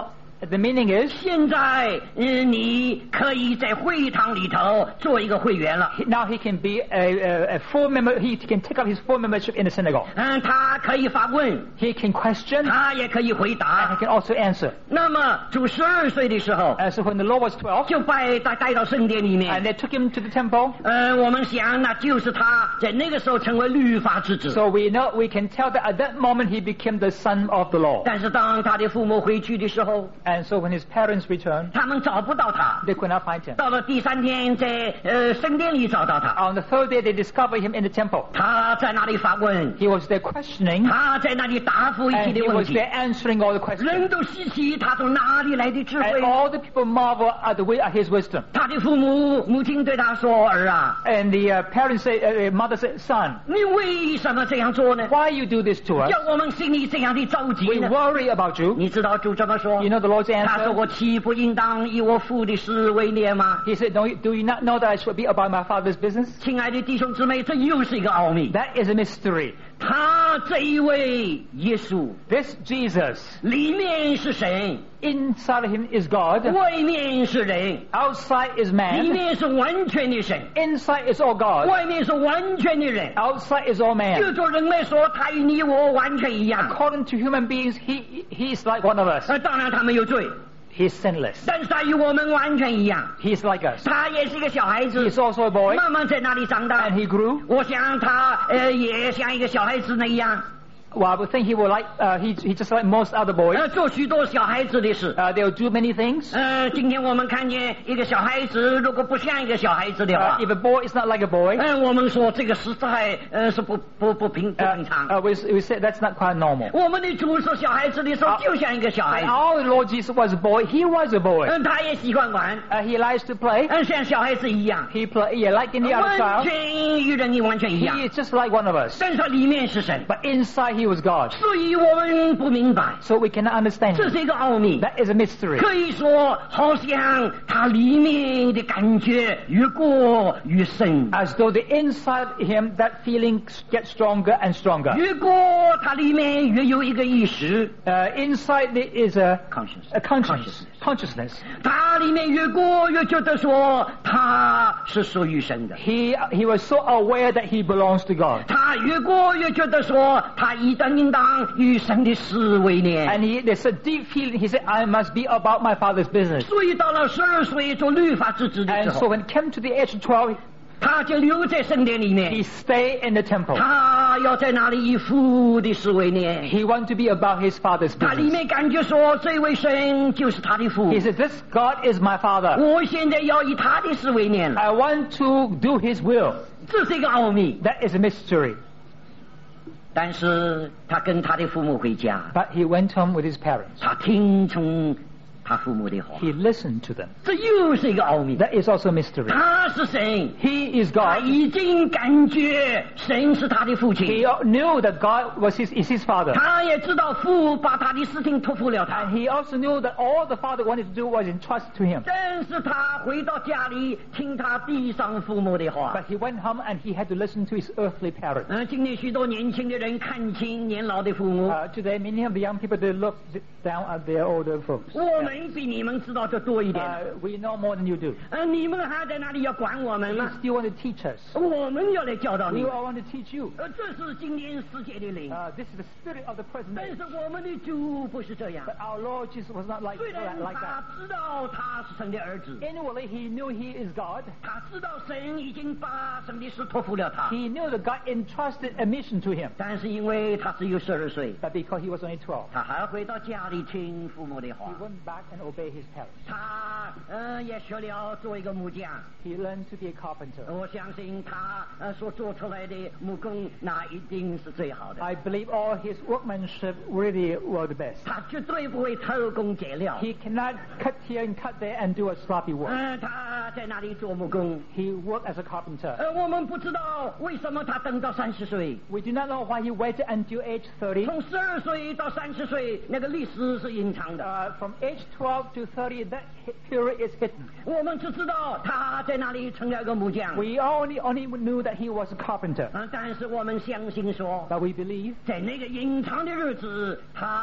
The meaning is, 现在你可以在会堂里头做一个会员了。 now he can be a full member, he can take up his full membership in the synagogue. 他可以发问， He can question, 他也可以回 and 答 he。can also answer. 那么主12岁的时候， So when the Lord was 12, 就把他带到圣殿里 and 面。 they took him to the temple, 我们想，那就是他在那个时候成为律法之子。 so we can tell that at that moment he became the son of the law. 但是当他的父母回去的时候， And so when his parents returned, 他们找不到他。 they could not find him. 到了第3天，在圣殿里找到他， On the third day, they discovered him in the temple. 他在那里发问， He was there questioning, 他在那里答复一切 and 的 he 问 was 题。 there answering all the questions. 人都稀奇，他从哪里来的智 And 慧？ all the people marvel at his wisdom. 他的母亲对他说：“儿啊， And the parents say, mother said, son, 你为什么这样做呢？ why you do this to us? 叫我们心里这样的着急 We 呢？” worry about you. 你知道主怎么说 You？know the Lord's 他说：“ answer? 我岂不应当以我父的事为念吗 He said, do you not know that I should be about my Father's business?？” 亲爱的弟兄姊妹，这又是一个奥秘。 That is a mystery. 他这一位耶稣 This Jesus, 里面是神， inside of him is God, 外面是人， outside is 里 man, 面是完全的神， inside is all God, 外面是完全的人。 outside is all 就 man. 做人来说，他与你我完全一样。 According to human beings, he is like one of us. 当然他没有罪， He's sinless. 但是他与我们完全一样。 He's like us. 他也是一个小孩子 He's，also a boy, 慢慢在那里长大 and。he grew. 我想他也像一个小孩子那样， Well, I would think he will like, he just like most other boys. 做许多小孩子的事。 They'll do many things. 今天我们看见一个小孩子，如果不像一个小孩子的话， If a boy is not like a boy, 我们说这个实在是不平常。 we say that's not quite normal. 我们的主是小孩子的时候，就像一个小孩 And 子。 our Lord Jesus was a boy. He was a boy. 他也喜欢玩， He likes to play. 像小孩子一样， He play, yeah, like any other 完 child. 全与人完全一 He 样。 is just like one of us. 但是他里面是神， But inside he was God. 所以我们不明白， So we cannot understand 这 him. 是一个奥秘。 That is a mystery. 可以说，好像他里面的感觉越过越深， As though the inside him, that feeling gets stronger and stronger. 越过他里面越有一个意识 Inside there is a consciousness， consciousness. 他里面越过越觉得说他是属于神的， He was so aware that he belongs to God. 他越过越觉得说他应当与神的事为念。 And there's a deep feeling. He said, I must be about my Father's business. 所以到了12岁做律法之子的 And 时 so 候， when it came to the age of 12, 他就留在圣殿里 he 面， stayed in the temple. 他要在那里以父的事为念。 He wanted to be about his Father's 他里 business. 面感觉说，这位神就是他的父 He。said, this God is my Father. 我现在要以他的事为念了， I want to do his will. 这是一个奥秘。 That is a mystery. 但是他跟他的父母回家， But he went home with his parents. 他听从他父母的话， He listened to them. 这又是一个奥秘。 That is also a mystery. 他是神， He is 他 God. 已经感觉神是他的父 He 亲， knew that God is his Father. 他也知道父把他的事情托付了他 And。he also knew that all the Father wanted to do was entrust to him. 但是他回到家里听他地上父母的话。 But he went home and he had to listen to his earthly parents. 今天许多年轻的人看清年老的父母， Today, many of the young people, they look down at their older folks. 我们比你们知道的多一点。 We know more than you do. 你们还在那里要管我们 You 吗？ still want to teach us. 我们要来教导你 We 们。 all want to teach you. 这是今年世界的灵， This is the spirit of the present 但 day. 是我们的主不是这样。 But our Lord Jesus was not like 虽然 that. 他知道他是神的儿子， Inwardly, he knew he is God. 他知道神已经把神的事托付了他， He knew that God entrusted a mission to him. 但是因为他只有12岁， But because he was only 12, 他还回到家里听父母的 he 话。 went back and obeyed his parents. 他也学了做一个木匠。 He learned to be a carpenter. 我相信他所做出来的木工，那一定是最好的。 I believe all his workmanship really were the best. 他绝对不会偷工减料。 He cannot cut here and cut there and do a sloppy work. 他在那里做木工。 He worked as a carpenter. 我们不知道为什么他等到30岁， We do not know why he waited until age 30. 从12岁到30岁，那个历史是隐藏的。 From age 12 to 30, that period is hidden. 我们只知道他在那里成了一个木匠。 We only knew that he was a carpenter. 但是我们相信说， But we believe 在那个隐藏的日子，他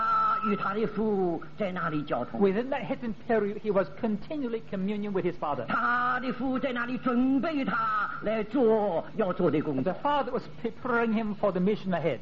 与他的父在那里交通。 Within that hidden period, he was continually communion with his father. 他的父在那里准备他来做要做的工 The 作。 father was preparing him for the mission ahead.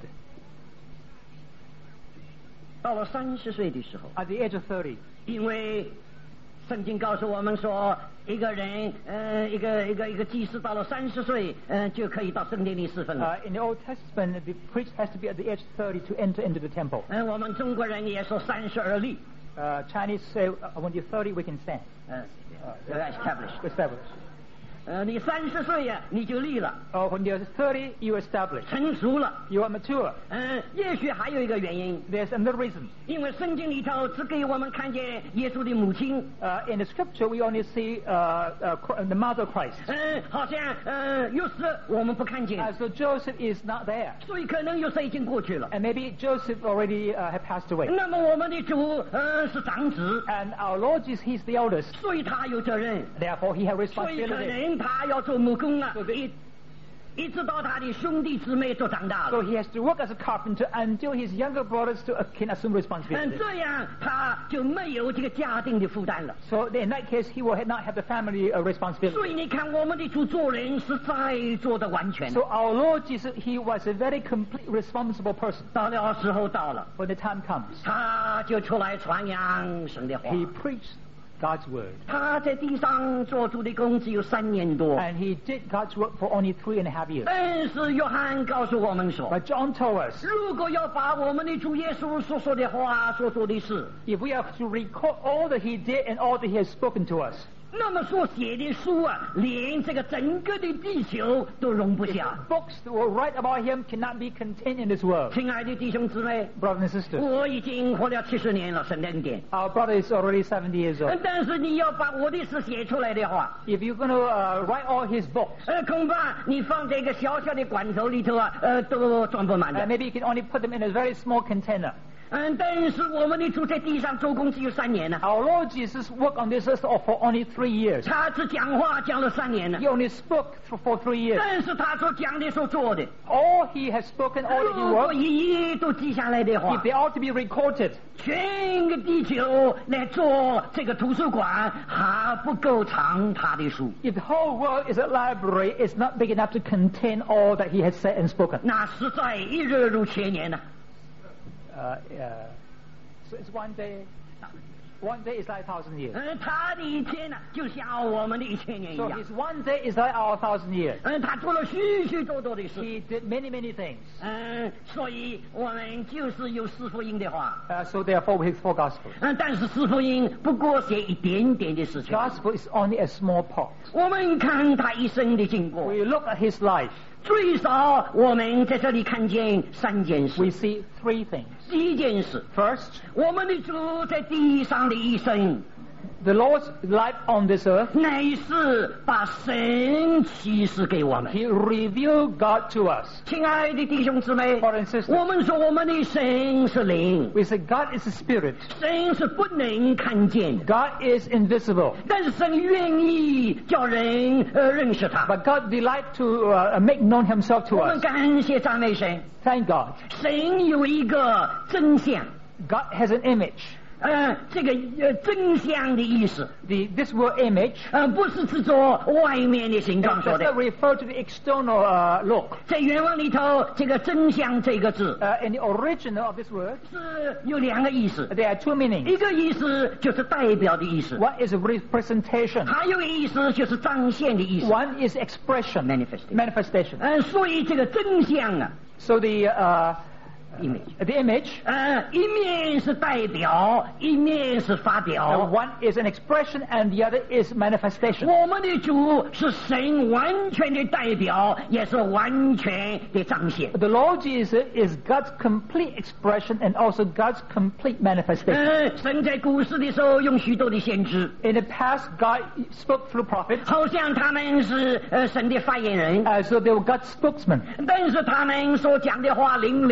到了30岁的时候， At the age of 30, 因为圣经告诉我们说，一个人，一个祭司到了30岁，就可以到圣殿里侍奉了。 in the Old Testament, the priest has to be at the age of 30 to enter into the temple. 我们中国人也说32立， Chinese say, when you're 30, we can stand. establish。 Establish. 你30岁呀，你就立了， When you're 30, you establish. 成熟了。 You are mature. 也许还有一个原因， There's another reason. 因为圣经里头只给我们看见耶稣的母亲， In the scripture, we only see the mother of Christ. 好像约瑟我们不看见， So Joseph is not there. 所以可能约瑟已经过去了。 And maybe Joseph already had passed away. 那么我们的主是长子， And our Lord Jesus, he's the eldest. 所以他有责任， Therefore, he has 所以可 responsibility. 能他要做木工啊，一直到他的兄弟姊妹都长大 So 了， he has to work as a carpenter until his younger brothers can assume responsibility. 这样他就没有这个家庭的负担了。 So in that case, he will not have the family 所 responsibility. 以你看，我们的主做人是在做的完全。 So our Lord Jesus, he was a very complete, responsible person. 到了时候到了， When the time comes, 他就出来传扬神的话。 he preached God's word. 他在地上做主的工只有3年多， And he did God's work for only 3.5 years. 但是约翰告诉我们说， But John told us, 如果要把我们的主耶稣所说的话、所做的事， if we have to record all that he did and all that he has spoken to us, 那么所写的书啊，连这个整个的地球都容不 if 下。 the books that will write about him cannot be contained in this world. 亲爱的弟兄姊妹， Brothers and sisters, 我已经活了70年了，神的恩典。 our brother is already 70 years old. 但是你要把我的事写出来的话， If you're going to write all his books, 恐怕你放在一个小小的罐头里头啊，都装不满的。 maybe you can only put them in a very small container. 但是我们的主在地上做工只有3年呢， Our Lord Jesus worked on this earth for only 3 years. 他只讲话讲了3年呢 He。only spoke for 3 years. 但是他所讲的、所做的， All he has spoken, all that he 如果 worked, 一一都记下来的 if 话， they are to be recorded, 全个地球来做这个图书馆还不够藏他的书。 if the whole world is a library, it's not big enough to contain all that he has said and spoken. 那实在一日如千年呢。 So it's one day is like 1,000 years. 他的一天呢，就像我们的1000年一 So 样。 his one day is like our 1,000 years. 他做了许许多多的事。 He did many things. 所以我们就是有四福音的话， So therefore, we have 4 Gospels. 但是四福音不过写一点点的事情。 Gospel is only a small part. 我们看他一生的经过， We look at his life. 最少我们在这里看见3件 We 事。 see 3 things. 第一件事， First, 我们的主在地上的一生， the Lord's life on this earth, 乃是把神启示给我们。 he revealed God to us. 亲爱的弟兄姊妹， Brothers and sisters, 我们说我们的神是灵， we say God is a spirit. 神是不能看见的， God is invisible. 但是神愿意叫人认识他。 But God delights to make known himself to 我们 us. 感谢赞美神， Thank God. 神有一个真相。 God has an image. 这个真相的意思， This word image 不是指着外面的形状 does 说 not 的。 refer to the external look. 在原文里头，这个真相这个字 In the original of this word, 是有2个意思， there are 2 meanings. 一个意思就是代表的意思， One is representation. 还有一个意思就是彰显的意思 One is expression, manifestation. 所以这个真相啊 So the ，image， 一面是代表，一面是发表。 one is an expression and the other is manifestation. 我们的主是神完全的代表，也是完全的彰显。 The Lord Jesus is God's complete expression and also God's complete manifestation. 神在古时的时候用许多的先知， In the past, God spoke through prophets, 好像他们是神的发言人， so they were God's spokesman. 但是他们所讲的话零零落落。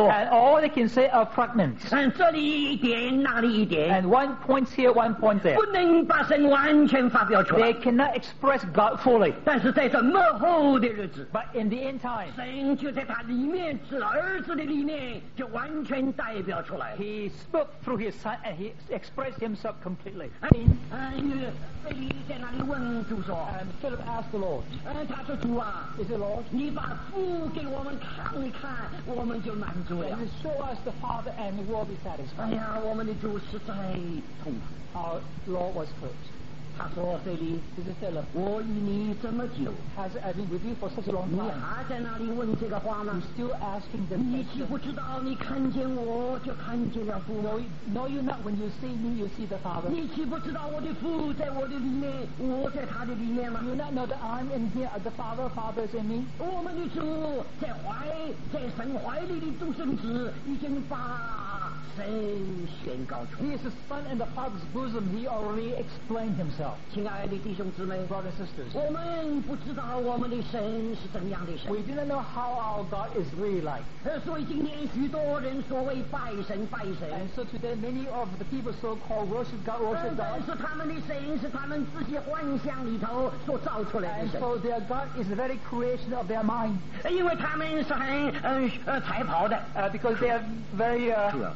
And all they can say are fragments. 这里一点，那里一点， And one point here, one point there. 不能把神完全发表出来 They。cannot express God fully. 但是在这末后的日子， But in the end time, 神就在他里面，指儿子的里面，就完全代表出来了。 He spoke through His Son and He expressed Himself completely. 菲利在那里问主说 And Philip asked the Lord, 他说主啊， Is it Lord? 你把父给我们看一看，我们就满足了 And。you show us the Father and we will be 哎 satisfied. 呀，我们的主实在痛苦。 Our Lord was hurt. 他说：“菲利， This is Philip. 我与你这么久， Has I been with you for such a long 你 time? 还在那里问这个话 You 吗？ still asking the 你岂 question? 不知道你看见我就看见了父吗？ Know you not when you see me, you see the Father. 你岂不知道我的父在我的里面，我在他的里面吗？ You not know that I'm in here, the Father is in me. 我们的主在神怀里的独生子已经把神宣告出 He 来。 is the Son in the Father's bosom. He already explained Himself. 亲爱的弟兄姊妹， Brothers and sisters, 我们不知道我们的神是怎样的神 we，do not know how our God is really like. 所以今天许多人所谓拜神拜神。 And so today, many of the people so-called worship God, 但是他们的神是他们自己幻想里头所造出来的 And 神， so their God is the very creation of their mind. 因为他们是很才跑的， Because they are very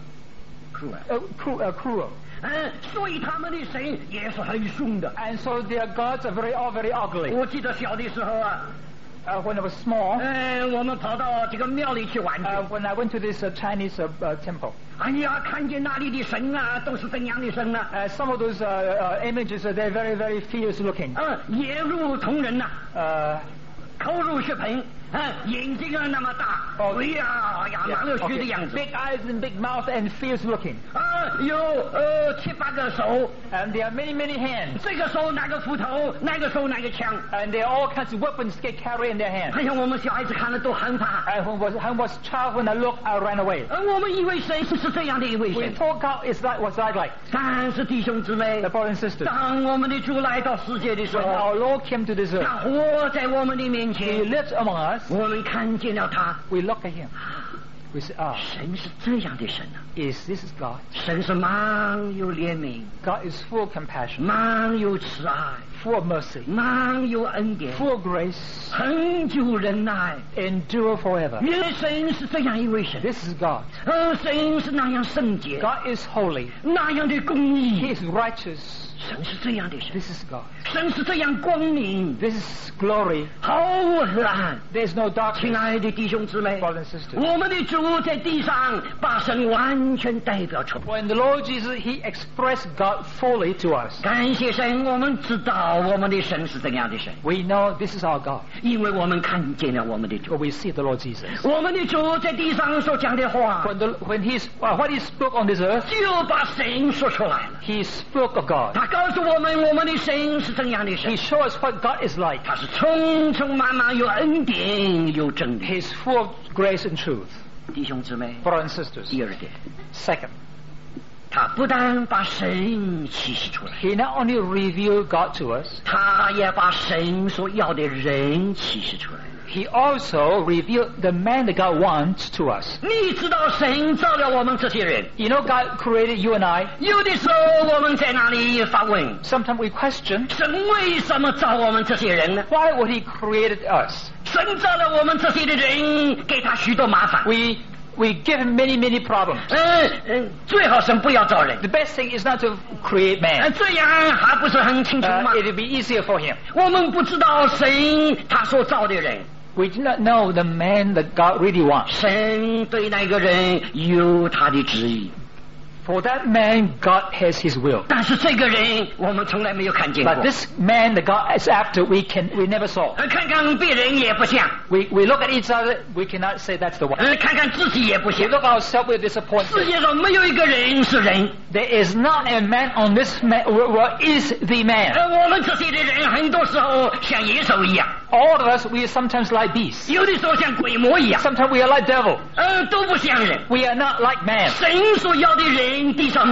cruel， cruel. 所以他们的神也是很凶的。 And so their gods are all very ugly. 我记得小的时候啊， When I was small, 我们跑到这个庙里去玩去， when I went to this Chinese temple, 哎呀，看见那里的神啊，都是怎样的神啊？ some of those images, they're very, very fierce looking. 眼如铜人呐、 Uh, 口如血盆，眼睛啊那么大，嘴啊满了血的样子， big eyes and big mouth and fierce looking. 有7、8个手， And there are many, many hands. 这个手拿个斧头，那个手拿个枪。 And there are all kinds of weapons they carry in their hands. 哎呀，我们小孩子看了都害怕。 And when I was a child, when I looked, I ran away. 我们以为神是这样的一位 We 神， thought God was like. 但是弟兄姊妹 The，brothers and sisters. 当我们的主来到世界的时 When 候， our Lord came to this earth, 他活在我们的面 He 前， lives among us. 我们看见了他。 We look at Him. We say, 神是这样的神啊！ this is God. 神是满有怜悯， God is full of compassion, 满有慈爱， full of mercy, 满有恩典， full of grace, 恒久忍耐。 endure forever. 原来神是这样一位神， This is God. 神是那样圣洁， God is holy. 那样的公 He 义。 is righteous. 神是这样的神， This is God. 神是这样光明， This is glory. 毫无黑暗。 There is no 亲 darkness. 爱的弟兄姊妹， Brothers and sisters. 我们的主在地上把神完全代表出来。 When the Lord Jesus, He expressed God fully to us. 感谢神，我们知道我们的神是怎样的神， We know this is our God. 因为我们看见了我们的主。 But we see the Lord Jesus. 我们的主在地上所讲的话， When what He spoke on this earth, 就把神说出来了。 He spoke of God. 他告诉我们，我们的神是怎样的神 He，showed us what God is like. 他是充充满满有恩典有真理。 He's full of grace and truth. 弟兄姊妹， Brothers and sisters. 第二点， Second, 他不但把神启示出来， He not only revealed God to us, 他也把神所要的人启示出来。 He also revealed the man that God wants to us. 你知道神造了我们这些人， You know, God created you and I. 有的时候我们在那里发问： Sometimes we question, 神为什么造我们这些人呢？ why would He created us? 神造了我们这些的人，给他许多麻烦。 We give Him many, many problems. 最好神不要造人。 The best thing is not to create man. 这样还不是很清楚吗？ It will be easier for Him. 我们不知道神他所造的人， We do not know the man that God really wants. 神对那个人有他的旨意。 For that man, God has His will. 但是这个人我们从来没有看见过。 But this man that God is after, we never saw. 看看别人也不像， We look at each other, we cannot say that's the one. 看看自己也不 We 像。 look at ourselves, we're 世 disappointed. 界上没有一个人是人。 There is not a man on this world is the man. 我们这些的人很多时候像野兽一样， All of us, we are sometimes like beasts. 有的时候像鬼魔一样， Sometimes we are like devil. 都不像人。 We are not like man. 神所要的人地上没有，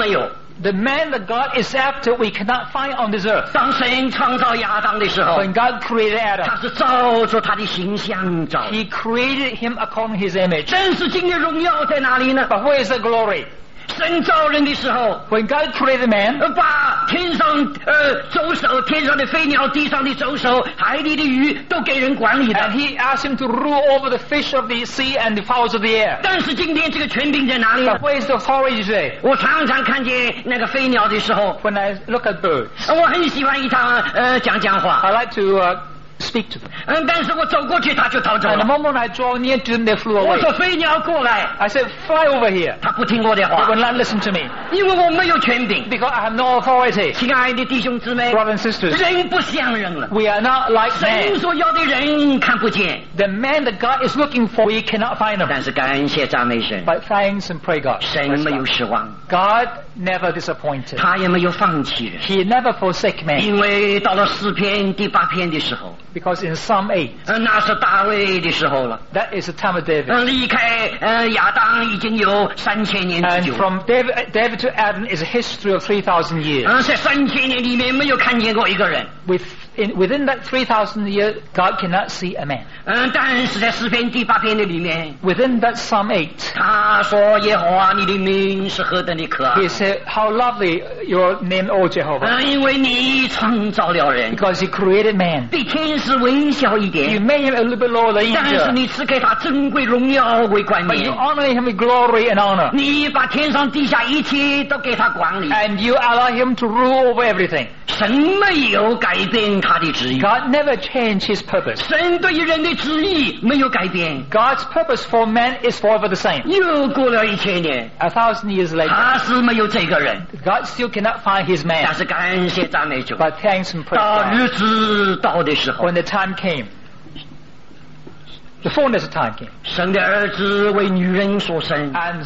The man that God is after we cannot find on this earth. 当神创造亚当的时候， When God created 他 Adam, 是照着他的形象造的。 He created him according to His image. 真实经的荣耀在哪里呢？ But where is the glory? 神造人的时候， When God created man, 把天上走兽、天上的飞鸟、地上的走兽、海里的鱼都给人管理的。 and He asked him to rule over the fish of the sea and the fowls of the air. 但是今天这个权柄在哪里呢 But？ where is the authority today? 我常常看见那个飞鸟的时候， When I look at birds, 我很喜欢与它讲话。 I like to speak to them. 但是我走过去，它就逃走 And the 了。 moment I draw near to them, they flew 我 away. 说飞鸟过来， I said, fly over here. 它不听我的 They 话 will，not listen to me 因为我没有权柄。 because I have no authority. 亲爱的弟兄姊妹， Brothers and sisters, 人不像人了。 we are not like 神 man. 所要的人看不见， The man that God is looking for, we cannot find him. 但是感谢赞美神， But thanks and pray God. 神没有失望， God never disappointed. 他也没有放弃人。 He never forsake man. 因为到了诗篇第8篇的时候， Because in Psalm 8, 那是大卫的时候了。 that is the time of David. 离开亚当已经有3000年之 And 久。 from David to Adam is a history of 3,000 years. 在3000年里面没有看见过一个人。 Within that 3,000 years, God cannot see a man. 但是在诗篇第8篇的里面， Within that Psalm 8, 他说：“耶和华，你的名是何等的可爱 he said, how lovely your name, O Jehovah. 因为你创造了人， Because he created man. 比天使微小一 You 点， made him a little bit lower than 但是 angel. 你赐给他珍贵荣耀为冠 But you 冕。 honor him with glory and honor. 你把天上地下一切都给他管理， And you allow him to rule over everything. 神没有改变他的旨意， God never changed his purpose. 神对于人的旨意没有改变。 God's purpose for man is forever the same. 又过了1000年， 1,000 years later, 他是没有这个人， God still cannot find his 但 man. 是感谢赞美主， But thanks and praise 到 God. 日子到的时候， When the time came, the fullness of time came, 神的儿子为女人所生， and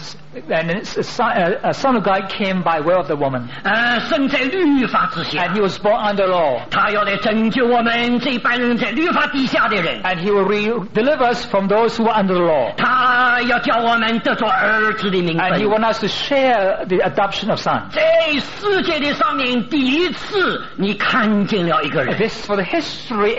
a son of God came by way of the woman, 生在律法之下 and，he was born under law, 他要来拯救我们这般人在律法底下的人， and he will deliver us from those who are under the law, 他要叫我们得着儿子的名 and he 分。 wants us to share the adoption of sons. 在世界的上面，第一次你看见了一个人， This for the history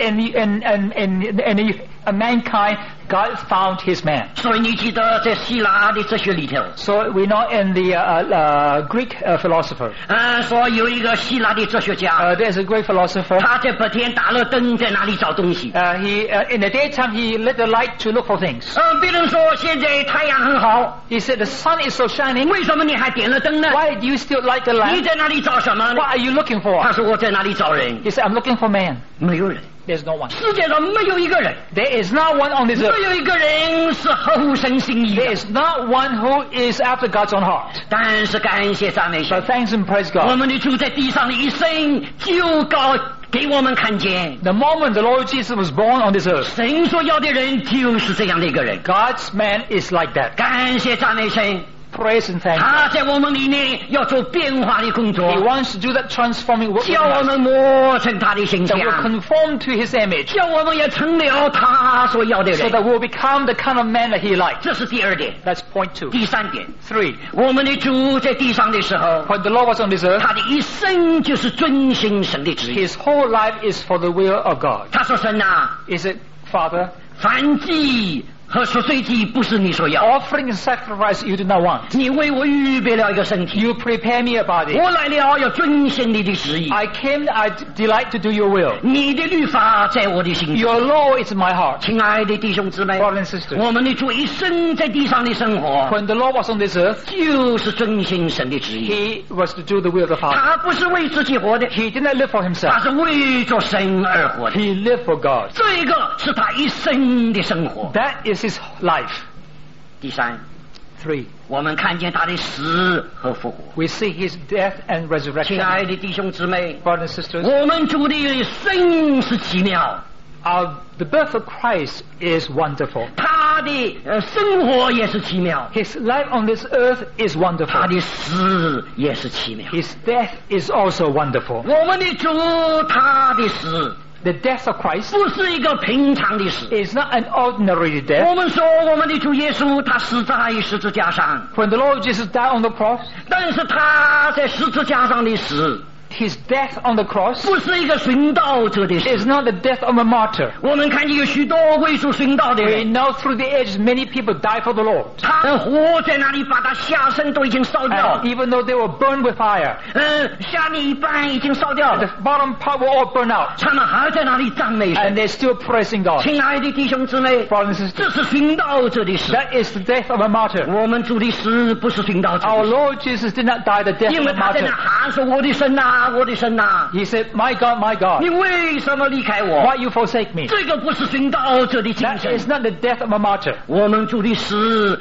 in mankind, God found his man. 所以你记得在希腊的哲学里头， So we know in the Greek philosopher, 说有一个希腊的哲学家， there's a great philosopher. 他在白天打了灯，在哪里找东西？ In the daytime he lit the light to look for things. 别人说现在太阳很好， He said the sun is so shining. 为什么你还点了灯呢？ Why do you still light the 你 lamp? 在哪里找什么呢 What？are you looking 他 for? 说我在哪里找人？ He said, I'm looking for man. 没有人， There's no one. 世界上没有一个人， There is not one on this 没 earth. 有一个人是合神心意 There 的。 is not one who is after God's own heart. 但是感谢赞美神 But，thanks and praise 我 God. 们的主在地上的一生就给我们看见， The moment the Lord Jesus was born on this earth, 神所要的人就是这样的一个人。 God's man is like that. 感谢赞美神， Praise and thank 他 God. 在我们里面要做变化的工 He 作， wants to do that transforming work 叫我 within us, 们磨成他的形 that will 象， conform to His image, 叫我们也成了他所要的 so 人。 that we'll become the kind of man that He likes. 这是第二点。 That's point 2. 第三点， 3. 我们的主在地上的时候， When the Lord was on this earth, 他的一生就是遵行神的旨意。 His whole life is for the will of God. 他说：“神啊， Is it, Father? 燔祭和赎罪祭不是你所要， Offering and sacrifice you do not want. 你为我预备了一个身体。 You prepare me a body. 我来了，要遵行你的旨意。 I came, I delight to do your will. 你的律法在我的心中。 Your law is in my heart. 亲爱的弟兄姊妹， Brothers and sisters, 我们的主一生在地上的生活， when the Lord was on this earth, 就是遵行神的旨意。 He was to do the will of the Father. 他不是为自己活的， He did not live for 他 himself. 是为着神而活的。 He lived for God. 这个是他一生的生活。 That is his life. 第三， 3. 我们看见他的死和复活。 We see his death and 亲 resurrection. 爱的弟兄姊妹， Brothers and sisters, 我们主的生是奇妙， the birth of Christ is wonderful. 他的生活也是奇妙， His life on this earth is 他 wonderful. 的死也是奇妙。 His death is also wonderful. 我们的主他的死 The death of Christ 不是一个平常的事。 is not an ordinary death. 我们说我们的主耶稣他死在十字架上， When the Lord Jesus died on the cross, 但是他在十字架上的死 his death on the cross 不是一个殉道者的 is 死。 not the death of a martyr. 我们看见有许多为主殉道的 We 人， know through the ages many people died for the Lord. 他们活在那里，把他下身都已经烧掉 And，even though they were burned with fire, 下面一半已经烧掉 the 了， bottom part were all burned out. 他们还在那里赞美 And 神。 they're still praising God. 亲爱的弟兄姊妹， Brothers and 这 sisters, 是殉道者的死。 that is the death of a martyr. 我们主的死不是殉道者 Our 的死， Lord Jesus did not die the death 因 of 为 a 他在那 martyr. 喊说：“我的神呐，我的神呐， He said, My God, 你为什么离开我 why you forsake me?” 这个不是殉道者的精 That 神。 is not the death of a martyr. 我们主的死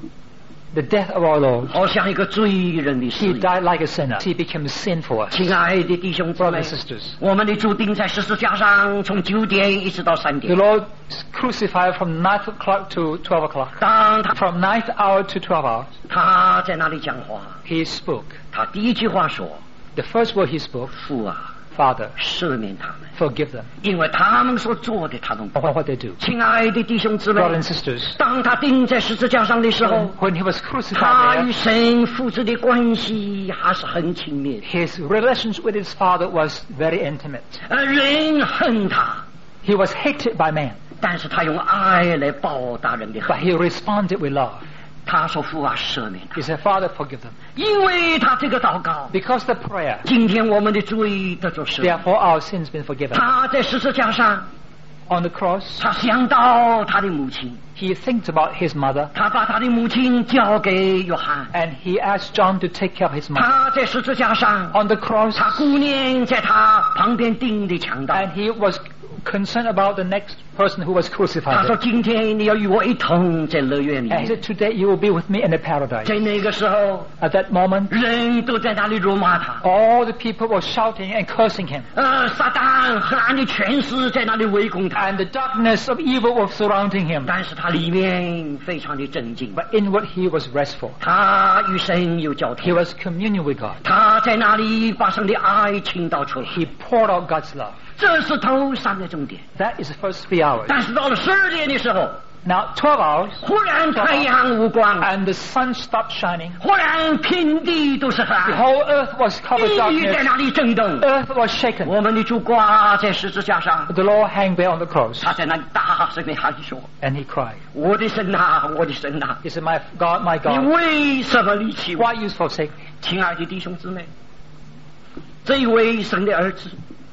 The death of our Lord. 好像一个罪人的 He 死。 died like a sinner. He became sin for us. 亲爱的弟兄姊 Brothers 妹 and，sisters, 我们的主钉在十字架上，从9点一直到3 the 点。 Lord crucified from 9 o'clock to 12 o'clock. 当他 From 9th hour to 12 hours, 他在那里讲话， he spoke. 他第一句话说 The first word he spoke,：“ 父啊， Father, 赦免他们， forgive them 因为他们所做的，他们不 for 懂。 what they do.” ” 亲爱的弟兄姊妹， Brothers and sisters, 当他钉在十字架上的时候， when he was 他 crucified 与 there, 神父子的关系还是很亲密的。 his relations with his father was very intimate. 人恨他， He was hated by man, 但是他用爱来报答人的 but 恨。 he responded with love. 他说：“父啊，赦免他 He，said, Father, forgive them. 因为他这个祷告， Because the prayer, 今天我们的罪得着赦免。 therefore our sins been forgiven. 他在十字架上， On the cross, 他想到他的母亲， he thinks about his mother, 他把他的母亲交给约翰。 and he asked John to take care of his mother. 他在十字架上， On the cross, 他顾念在他旁边钉的强盗。 and he was concerned about the next person who was 他 crucified. 说：“今天你要与我一同在乐园里 And he 面。 said, Today you will be with me in the paradise. 在那个时候， At that moment, 人都在那里辱骂他。 all the people were shouting and cursing him. 撒旦黑暗的权势在那里围攻他， And the darkness of evil was surrounding him. 但是他里面非常的镇静。 But inward he was restful. 他与神有交 He 通， was communion with God. 他在那里把神的爱倾倒出来。 He poured out God's love. 这是头3个重点。 That is the first 3 hours. 但是到了12点的时候， Now 12 hours, 忽然太阳无光， and the sun stopped shining. 忽然遍地都是黑 The 暗， whole earth was covered 地狱在 darkness. 那里震动。 Earth was shaken. 我们的主挂在十字架上， The Lord hung there on the cross, 他在那里大声地喊说 and he cried. ：“ 我的神呐，我的神呐， He said, My God, 你 God, 为什么离弃我？” why you forsake me? 亲爱的弟兄姊妹，这一位神的儿子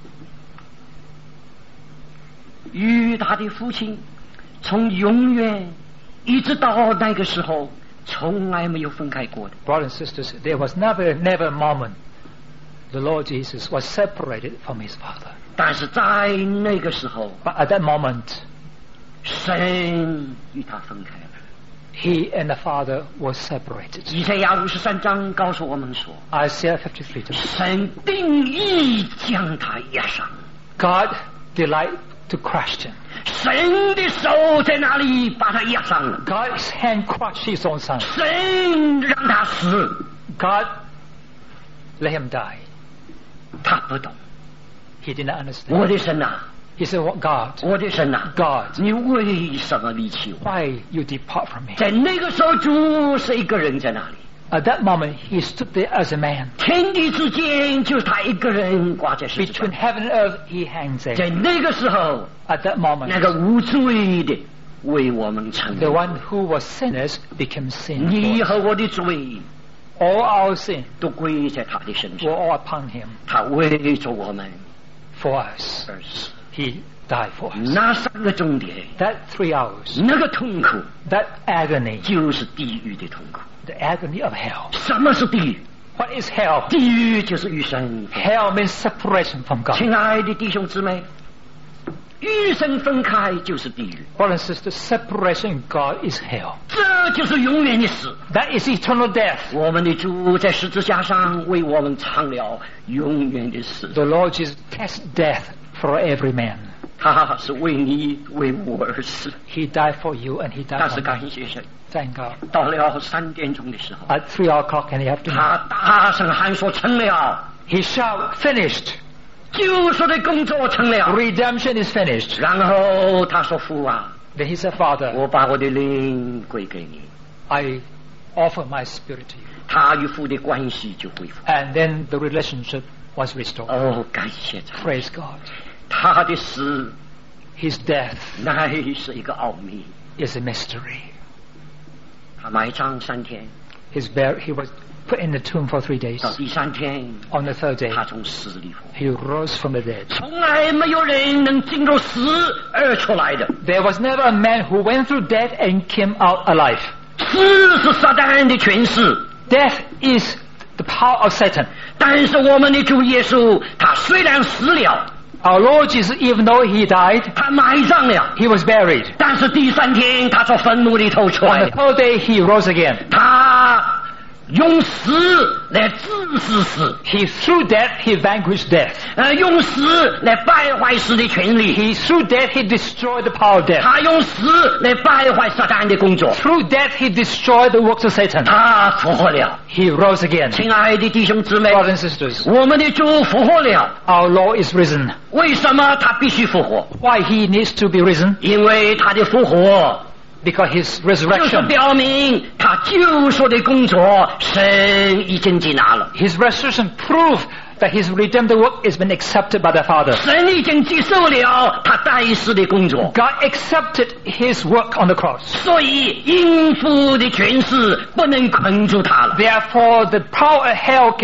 与他的父亲从永远一直到那个时候从来没有分开过的。 Brothers and sisters, there was never a moment the Lord Jesus was separated from his Father. 但是在那个时候， But at that moment, 神与他分开了。 he and the Father were separated. 以赛亚53章告诉我们说， Isaiah 53 tells us, 神定义将他压伤， God delight to crush him. 神的手在那里把他压伤了， God's hand crushed his own son. 神让他死， God let him die. 他不懂。 He did not 我 understand. 的神呐， He said, "What God, 我的神呐， God, 你为什么离弃我？ why you depart from me?" 在那个时候，主是一个人在那里， At that moment, he stood there as a man. 天地之间就是他一个人挂在十字架 Between。heaven and earth, he hangs there. 在那个时候， At that 那 moment, 个无罪的为我们承 the 认， one who was sinners became sin. 你 for us. 和我的罪 All our sin 都归在他的身 were 上， all upon him 他为着我们 for us. 而死。 He died for us. 那3个重点， That 3 hours, 那个痛苦 that agony, 就是地狱的痛苦。 the agony of hell. 什么是地狱？ What is hell? 地狱就是与神分开。 Hell means separation from God. 亲爱的弟兄姊妹，与神分开就是地狱， Brothers and sisters, separation in God is hell. 这就是永远的死。 That is eternal death. 我们的主在十字架上为我们尝了永远的死， The Lord Jesus tasted death for every man. 他是为你为我而死。 He died for you and he 但 died 是 for 感 me. 谢神， Thank God. 到了3点钟的时候， At 3 o'clock in the afternoon, 他大声喊说：“成了。” he shouted, "Finished." 救赎的工作成了。 Redemption is finished. 然后他说：“父啊， Then he said, Father, 我把我的灵归给你。 I offer my spirit to you. ” 他与父的关系就恢复。 And then the relationship was restored. 哦，感谢主！ Praise God. 他的死 His death 乃是一个奥秘。 is a mystery. 他埋葬3天， He was put in the tomb for 3 days. 到第3天， On the third day, 他从死里复活。 he rose from the dead. 从来没有人能经过死而出来的。 There was never a man who went through death and came out alive. 死是撒旦的权势， Death is the power of Satan. 但是我们的主耶稣，他虽然死了， Our Lord Jesus, even though he died, 他埋葬了， he was buried. 但是第3天他从坟墓里头出来 On the 了。 third day, he rose again. 他用死来治死死， He through death, he vanquished death. 用死来败坏死的权利。 He through death, he destroyed the power of death. 他用死来败坏撒旦的工作。 Through death, he destroyed the works of Satan. 他复活了。 He rose again. 亲爱的弟兄姊妹， Brothers and sisters, 我们的主复活了。 our Lord is risen. 为什么他必须复活？ Why he needs to be risen? 因为他的复活 Because his 就是 resurrection. 表明他救赎的工作，神已经接纳了。 His resurrection proved that his redemptive work has been accepted by the Father. 神已经接受了他代世的工作， God accepted his work on the cross. 所以应付的权势不能困住他了。 Therefore, the power of hell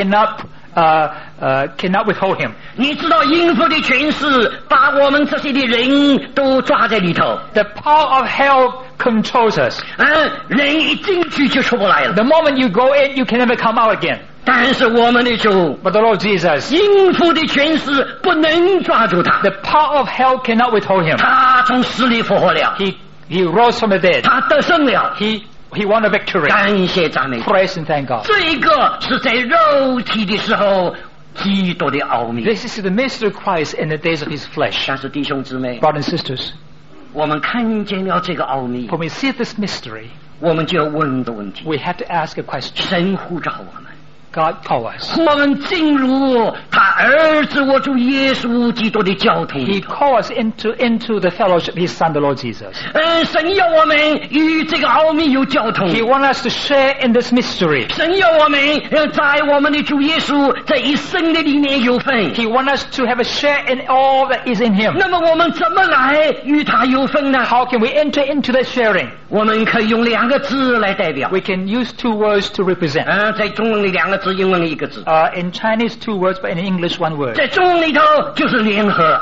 cannot withhold him. 你知道应付的权势把我们这些的人都抓在里头， The power of hell controls us. 人一进去就出不来了。 The moment you go in, you can never come out again. 但是我们的主 But the Lord Jesus, 应付的权势不能抓住他， the power of hell cannot withhold him. 他从死里复活了， He rose from the dead. 他得胜了。 He won a victory. 感谢赞美主。 Praise and thank God. 这个是在肉体的时候基督的奥秘。 This is the mystery of Christ in the days of his flesh. 但是弟兄姊妹， Brothers and sisters, 我们看见了这个奥秘， when we see this mystery, 我们就要问的问题： we have to ask a question. 神呼召我们， God call us. 我们进入他儿子我主耶稣基督的交通 He 里头。 called us into the fellowship of His Son, the Lord Jesus. 神要我们与这个奥秘有交通。 He wants us to share in this mystery. 神要我们在我们的主耶稣这一生的里面有份。 He wants us to have a share in all that is in Him. 那么我们怎么来与他有份呢？ How can we enter into that sharing? 我们可以用2个字来代表。 We can use 2 words to represent. 在中文里2个字，英文里1个字。 In Chinese, 2 words, but in English, 1 word. 在中文里头就是联合。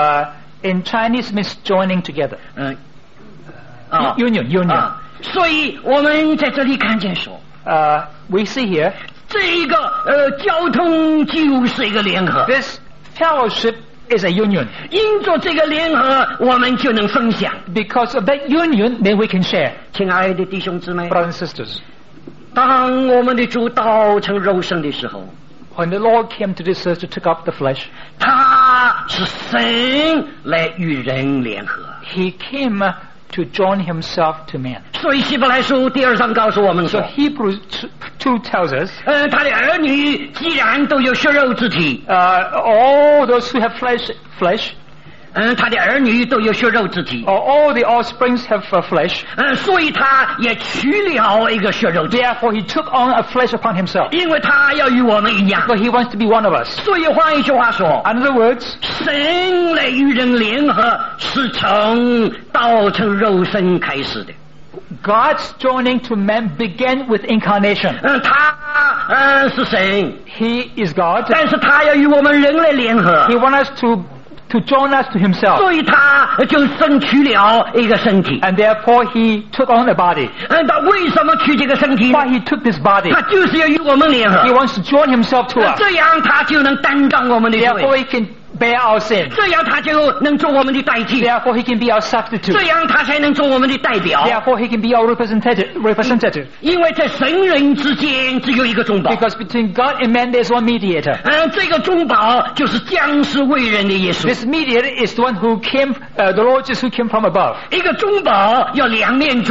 In Chinese means joining together. 啊 Union. 啊，所以我们在这里看见说， We see here, 这个交通就是一个联合。 this fellowship is a union. 因着这个联合，我们就能分享。 Because of that union, then we can share. 亲爱的弟兄姊妹， Brothers and sisters, 当我们的主道成肉身的时候， when the Lord came to this earth to take up the flesh, 他是神来与人联合。 He came to join Himself to man. 所以希伯来书第2章告诉我们 So 说， Hebrews 2 tells us, 他的儿女既然都有血肉之体， all those who have flesh, 他的儿女都有血肉之体， or all the offsprings have flesh. 所以他也取了一个血肉体， Therefore, He took on a flesh upon Himself. 因为他要与我们一样。 But He wants to be one of us. 所以换一句话说， In other words, 神来与人联合是从道成肉身开始的。 God's joining to man began with incarnation. 他是神， He is God. 但是他要与我们人类联合 He， wants us to join us to Himself. 所以他就生取了一个身体。 And therefore, He took on a body. 他为什么取这个身体呢？ Why He took this body? 他就是要与我们联合 He，wants to join Himself to us. 这样他就能担当我们的罪， Therefore, He can bear our sin. 这样他就能做我们的代替， Therefore, He can be our substitute. 这样他才能做我们的代表。 Therefore, He can be our representative. 因为在神人之间只有一个中保， Because between God and man, there's one mediator. 这个中保就是降世为人的耶稣。 This mediator is the one who came, the Lord Jesus who came from above. 一个中保要2面做的，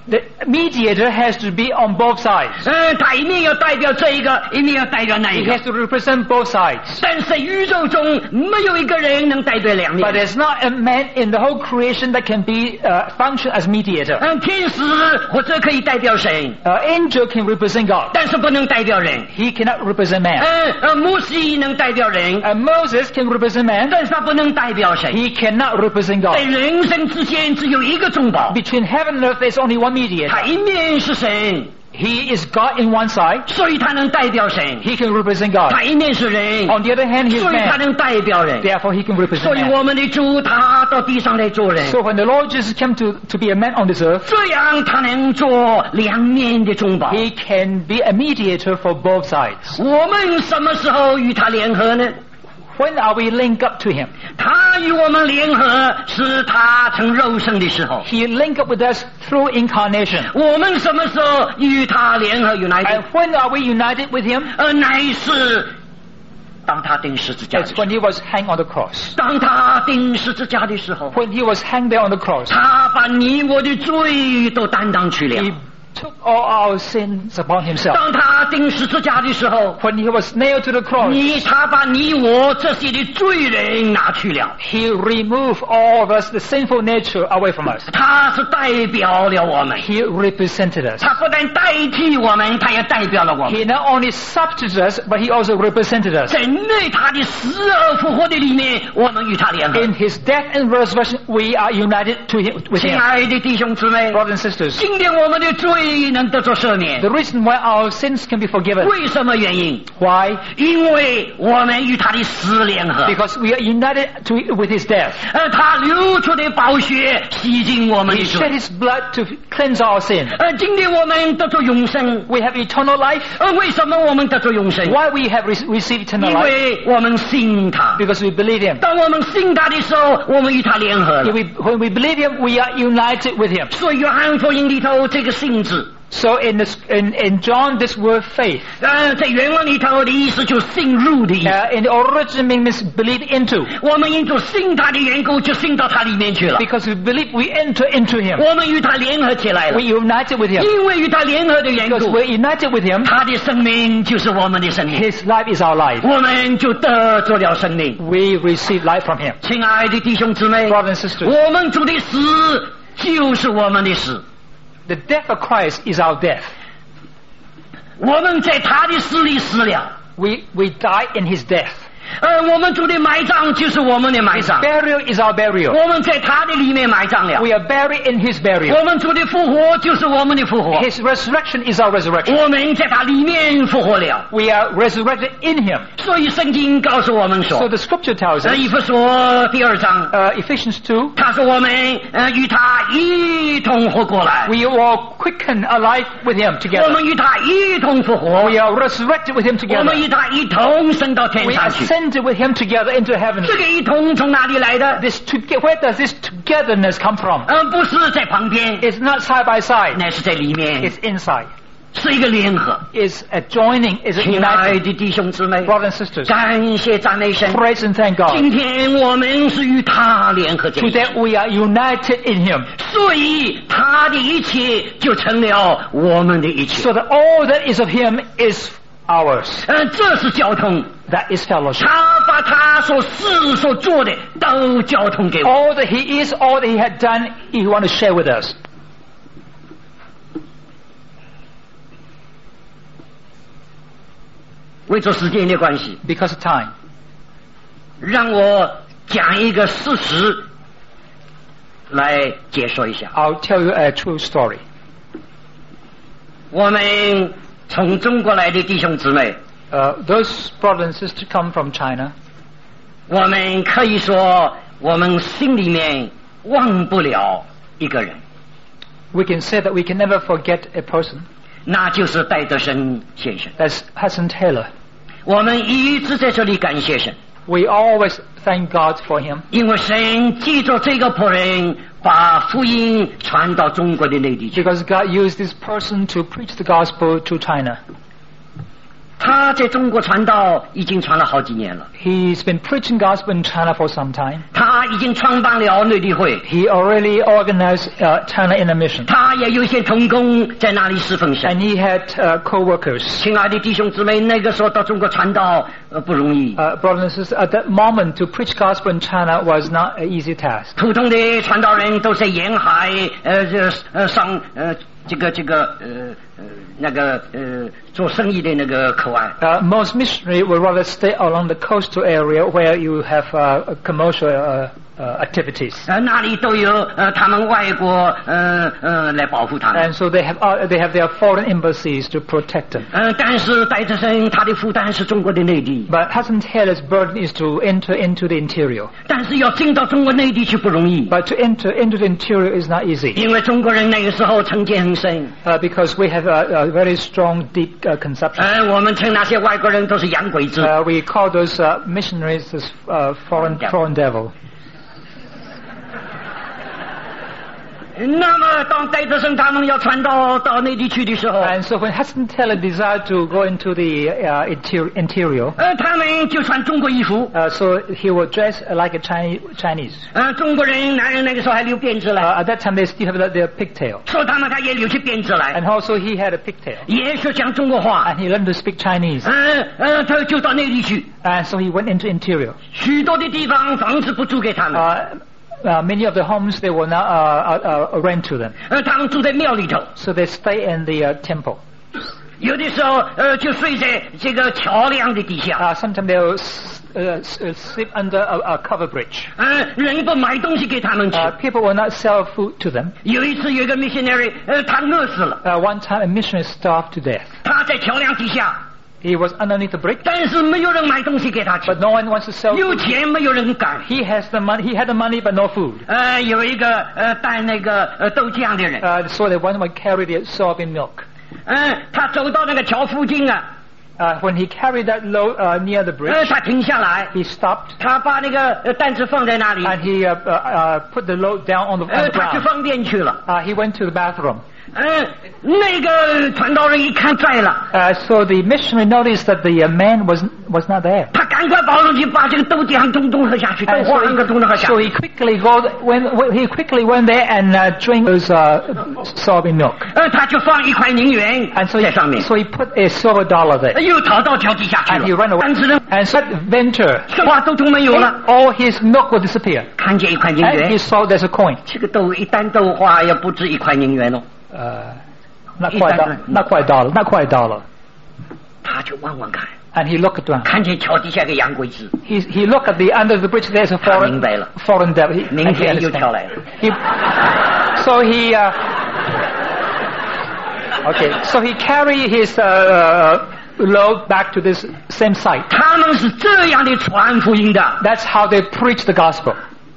The mediator has to be on both sides. 他一面要代表这一个，一面要代表那一 He 个。 has to represent both sides. 但是宇宙中没有一个人能代表两 But 面。 there's not a man in the whole creation that can be function as mediator. 天使或者可以代表神， Angel can represent God. 但是不能代表人。 He cannot represent man. 摩西能代表人， Moses can represent man. 但是他不能代表神。 He cannot represent 在 God. 人生之间只有一个中保， Between heaven and earth, there's only one mediator. 他一面是神， He is God in one side. 所以他能代表神； He can represent God. 他一面是人， On the other hand, he is 所以他 man. 能代表人。 Therefore, he can represent 所以 man. 我们的主他到地上来做人， So when the Lord Jesus came to be a man on this earth, 这样他能做两面的中保。 he can be a mediator for both sides. 我们什么时候与他联合呢？ When are we linked up to him? 他与我们联合是他成肉身的时候。 He linked up with us through incarnation. 我们什么时候与他联合 And united？ when are we united with him? 乃是当他钉十字架的 It's 时候 when he was hanged on the cross. 当他钉十字架的时候， When he was hanged there on the cross, 他把你我的罪都担当去了。 he took all our sins upon himself. 当他钉十字架的时候， When he was nailed to the cross, 他把你我这些的罪人拿去了。 he removed all of us, the sinful nature, away from us. 他是代表了我们， He represented us. 他不但代替我们，他也代表了我们。 He not only substituted us, but he also represented us. 在内他的死而复活的里面，我们与他联合。 In his death and resurrection, we are united with 亲 him. 爱的弟兄姊妹， Brothers and sisters, 今天我们的罪能得着赦免 the，reason why our sins can be forgiven, 为什么原因？ why? 因为我们与他的死联合。 Because we are united with his death. 他流出的宝血洗净我们 He 的 shed 罪。 his blood to cleanse our sin. 今天我们得着永生。 We have eternal life. 为什么我们得着永生？ Why we have received eternal 因 life? 为我们信他。 Because we believe him. 当我们信他的时候，我们与他联合了。 When we believe him, we are united with him. 所以约翰福音里头这个信字， So in John, this word faith, 在原文里头的意思就信入的意思。 in the original means believe into. 我们因着信他的缘故，就信到他里面去了。 Because we believe, we enter into him. 我们与他联合起来了 We，united with him. 因为与他联合的缘 Because 故， we're united with him, 他的生命就是我们的生命， his life is our life. 我们就得着了生命。 We receive life from him. 亲爱的弟兄姊妹， Brothers and sisters, 我们主的死就是我们的死， the death of Christ is our death. 我们在他的死里死了。 We die in his death. 我们主的埋葬就是我们的埋葬， Burial is our burial. 我们在他的里面埋葬了。 We are buried in his burial. 我们主的复活就是我们的复活， His resurrection is our resurrection. 我们在他里面复活了。 We are resurrected in him. 所以圣经告诉我们 So 说， the scripture tells 以 us, 弗所第2章， Ephesians 2, 他说我们与他一同活过来， we all quicken alive with him 我 together. 们与他一同复活， We are resurrected with him 我们 together. 与他一同升到天 We 上去。 ascended with him together into heaven. 这个一同从哪里来的？ Where does this togetherness come from? 不是在旁边， It's not side by side. 乃是在里面， It's inside. 是一个联合。 It's adjoining. It's 亲爱 united. 的弟兄姊妹， Brothers and sisters, 感谢赞美神。 praise and thank 今 God. 天我们是与他联合在一起， Today we are united in him. 所以他的一切就成了我们的一切。 So that all that is of him is ours. 这是交通。 That is fellowship. 他把他所事所做的都交通给我。 All that he is, all that he had done, he want to share with us. 为着时间的关系， Because of time. 让我讲一个事实来解说一下。 I'll tell you a true story. 我们从中国来的弟兄姊妹， Those brothers and sisters come from China. 我们可以说，我们心里面忘不了一个人， We can say that we can never forget a person. 那就是戴德生先生。 That's Hudson Taylor. 我们一直在这里感谢神， We always thank God for him. 因为神借着这个仆人，把福音传到中国的内地去。 Because God used this person to preach the gospel to China. 他在中国传道已经传了好几年了。 He's been preaching gospel in China for some time. 他已经创办了内地会， He already organized China Inner Mission. 他也有些同工在那里侍奉神。 And he had co-workers. 亲爱的弟兄姊妹，那个时候到中国传道不容易。 Brothers and sisters, at that moment to preach gospel in China was not an easy task. 普通的传道人都在沿海上做生意的那个口岸。 Most missionaries would rather stay along the coastal area where you have commercial activities. 那里都有他们外国来保护他们。 And so they have their foreign embassies to protect them. 但是戴德生他的负担是中国的内地。 But Hudson Taylor's burden is to enter into the interior. 但是要进到中国内地去不容易。 But to enter into the interior is not easy. 因为中国人那个时候成见很深。 Because we have a very strong, deep conception. 我们称那些外国人都是洋鬼子。 We call those missionaries as foreign devil. 那么当戴德生他们要传到内地去的时候， And so when Hudson Taylor desired to go into the interior, 他们就穿中国衣服。 so he would dress like a Chinese. 中国人男人那个时候还留辫子来。 At that time they still have their pigtail. 说他们他也留起辫子来。 And also he had a pigtail. 也是讲中国话。 And he learned to speak Chinese. 他就到内地去。 And so he went into interior. 许多的地方房子不租给他们。 Many of the homes they will not rent to them. 他们住在庙里头。 So they stay in the temple. 有的时候就睡在这个桥梁的底下。 Sometimes they will sleep under a cover bridge. 人不买东西给他们吃。 People will not sell food to them. 有一次有一个 missionary， 他饿死了。 One time a missionary starved to death. 他在桥梁底下。 He was underneath the bridge. 但是没有人买东西给他吃。 But no one wants to sell 有 food. 钱没有人敢。 He had the money but no food. 有一个带那个豆浆的人。 So the one would carry the soybean milk. 他走到那个桥附近啊。 When he carried that load near the bridge, 他停下来。 he stopped. 他把那个担子放在那里。 And he put the load down on the ground. 他去饭店去了。 He went to the bathroom. 那个传道人一看在了。 So the missionary noticed that the man was not there. 他赶快跑上去把这个豆浆通喝下去，豆花通喝下去。 So he quickly went there and drank those soybean milk. 他就放1块宁元 And 在上面。 So he put a silver dollar there. 又逃到桥底下去 And he ran 了。 away. 但是呢， And so that venture, 什么都没有了。 all his milk will disappear. 看见1块宁 And 元 he，saw there's a coin. 这个一担豆花也不止1块宁元哦。 Not quite dollar. 他就望看。 And he looked around. 看见桥底下个洋鬼子。 He looked at the under the bridge. There's a 他明白了。 foreign devil. 明天又跳来了。 So he carried his load back to this same site. 他们是这样的传福音的。 That's how they preach the gospel.